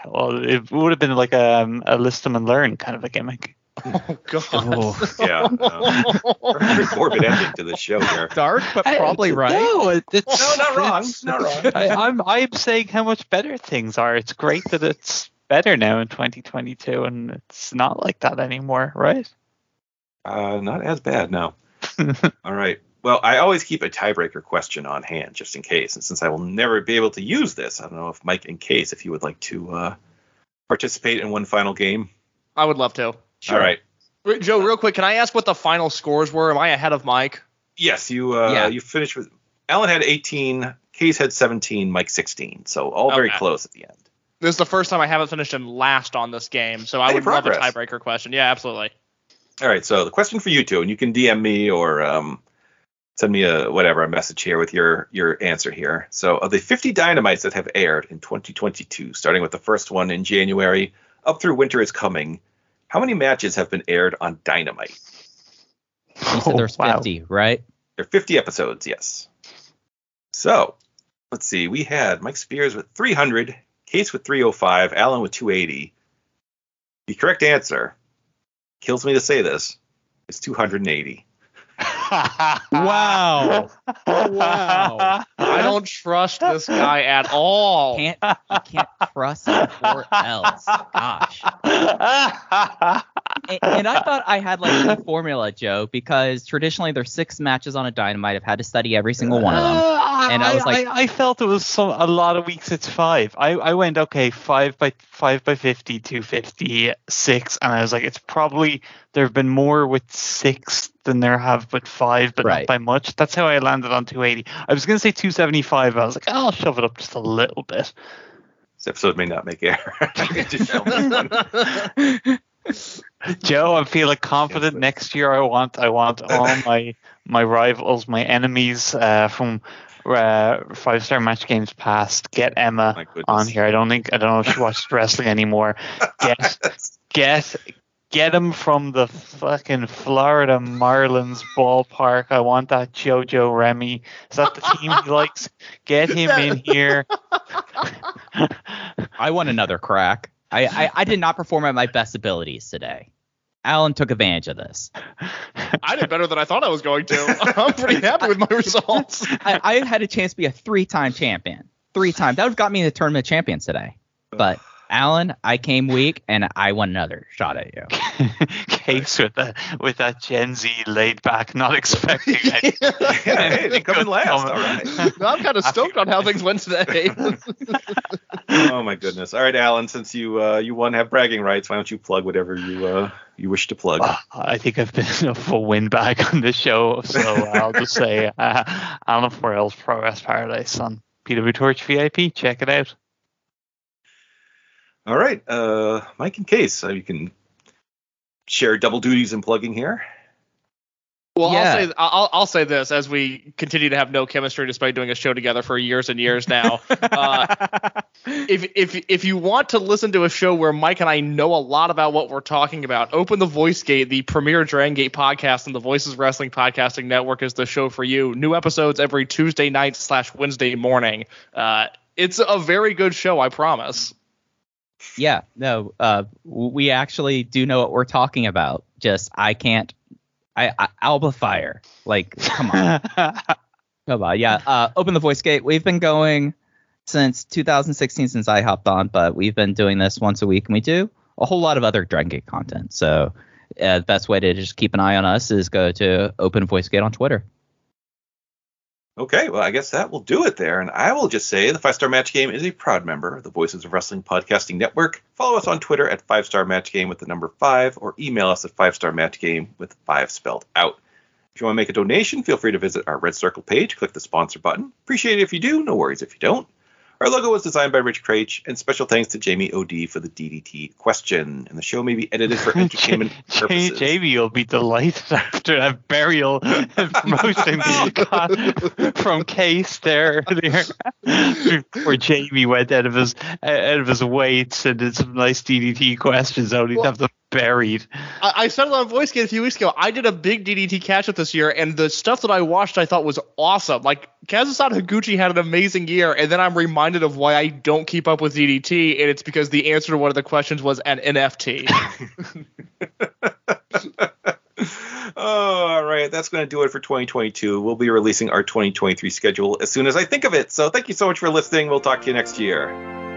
Speaker 4: a list them and learn kind of a gimmick.
Speaker 6: Oh God.
Speaker 3: yeah, very morbid ending to this show here.
Speaker 5: Dark, but probably right.
Speaker 4: No,
Speaker 3: not wrong. Not wrong.
Speaker 4: I'm saying how much better things are. It's great that it's better now in 2022, and it's not like that anymore, right?
Speaker 3: Not as bad, no. All right. Well, I always keep a tiebreaker question on hand just in case, and since I will never be able to use this, I don't know if Mike, in case, if you would like to participate in one final game.
Speaker 6: I would love to.
Speaker 3: Sure. All right.
Speaker 6: Wait, Joe, real quick, can I ask what the final scores were? Am I ahead of Mike?
Speaker 3: Yes, you finished with Alan had 18, Case had 17, Mike 16, so all very close at the end.
Speaker 6: This is the first time I haven't finished in last on this game, so I would love a tiebreaker question. Yeah, absolutely.
Speaker 3: All right, so the question for you two, and you can DM me or send me a message here with your answer here. So of the 50 Dynamites that have aired in 2022, starting with the first one in January up through Winter is Coming, how many matches have been aired on Dynamite?
Speaker 5: You said there's 50, right?
Speaker 3: There are 50 episodes, yes. So, let's see. We had Mike Spears with 300, Case with 305, Alan with 280. The correct answer, kills me to say this, is 280.
Speaker 5: Wow.
Speaker 6: I don't trust this guy at all.
Speaker 5: You can't trust him or else. Gosh. And I thought I had like a formula, Joe, because traditionally there's 6 matches on a Dynamite. I've had to study every single one of them. And I was like,
Speaker 4: I felt it was a lot of weeks it's 5. I went, okay, 5 by 50, 250, 6, and I was like, it's probably there have been more with 6 than there have with 5, but not by much. That's how I landed on 280. I was going to say 275. I was like, I'll shove it up just a little bit.
Speaker 3: This episode may not make air.
Speaker 4: Joe, I'm feeling confident. Next year, I want all my rivals, my enemies from 5-star match games past. Get Emma on here. I don't know if she watches wrestling anymore. Get him from the fucking Florida Marlins ballpark. I want that JoJo Remy. Is that the team he likes? Get him in here.
Speaker 5: I want another crack. I did not perform at my best abilities today. Alan took advantage of this.
Speaker 6: I did better than I thought I was going to. I'm pretty happy with my results.
Speaker 5: I had a chance to be a 3-time champion. 3 times. That would have got me in the tournament of champions today. But Alan, I came weak, and I want another shot at you.
Speaker 4: Case with that Gen Z laid back, not expecting it.
Speaker 3: Hey, they come in last. All right.
Speaker 6: No, I'm kind of stoked on how things went today.
Speaker 3: Oh my goodness! All right, Alan, since you won, have bragging rights. Why don't you plug whatever you wish to plug?
Speaker 4: I think I've been a full win bag on this show, so I'll just say Alan Forel's Pro Wrest Paradise on PW Torch VIP. Check it out.
Speaker 3: All right, Mike and Case, you can share double duties in plugging here.
Speaker 6: Well, yeah. I'll say this as we continue to have no chemistry despite doing a show together for years and years now. If you want to listen to a show where Mike and I know a lot about what we're talking about, Open the Voice Gate, the premier Dragon Gate podcast on the Voices Wrestling Podcasting Network, is the show for you. New episodes every Tuesday night / Wednesday morning. It's a very good show, I promise.
Speaker 5: Yeah, no, we actually do know what we're talking about. Just I can't. Alba Fire. Like, come on. Come on. Yeah. Open the Voice Gate. We've been going since 2016 since I hopped on, but we've been doing this once a week, and we do a whole lot of other Dragon Gate content. So the best way to just keep an eye on us is go to Open Voice Gate on Twitter.
Speaker 3: Okay, well, I guess that will do it there. And I will just say the 5-Star Match Game is a proud member of the Voices of Wrestling Podcasting Network. Follow us on Twitter at 5-Star Match Game with the number 5, or email us at 5-Star Match Game with 5 spelled out. If you want to make a donation, feel free to visit our Red Circle page. Click the sponsor button. Appreciate it if you do. No worries if you don't. Our logo was designed by Rich Craich, and special thanks to Jamie O.D. for the DDT question. And the show may be edited for entertainment purposes.
Speaker 4: Jamie will be delighted after that burial and promotion from Case there earlier. Before Jamie went out of his weights and did some nice DDT questions, only to have them buried.
Speaker 6: I said it on VoiceGate a few weeks ago. I did a big DDT catch-up this year, and the stuff that I watched I thought was awesome. Like, Kazusada Higuchi had an amazing year, and then I'm reminded of why I don't keep up with DDT, and it's because the answer to one of the questions was an NFT.
Speaker 3: Oh, all right. That's going to do it for 2022. We'll be releasing our 2023 schedule as soon as I think of it. So thank you so much for listening. We'll talk to you next year.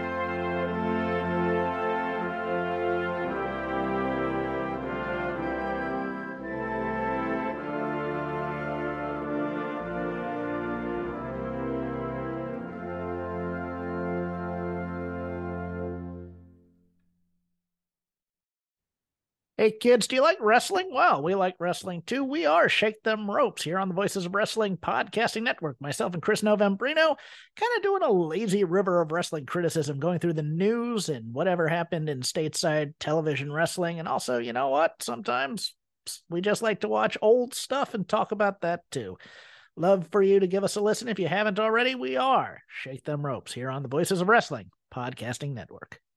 Speaker 1: Hey kids, do you like wrestling? Well, we like wrestling too. We are Shake Them Ropes here on the Voices of Wrestling Podcasting Network. Myself and Chris Novembrino kind of doing a lazy river of wrestling criticism, going through the news and whatever happened in stateside television wrestling. And also, you know what? Sometimes we just like to watch old stuff and talk about that too. Love for you to give us a listen. If you haven't already, we are Shake Them Ropes here on the Voices of Wrestling Podcasting Network.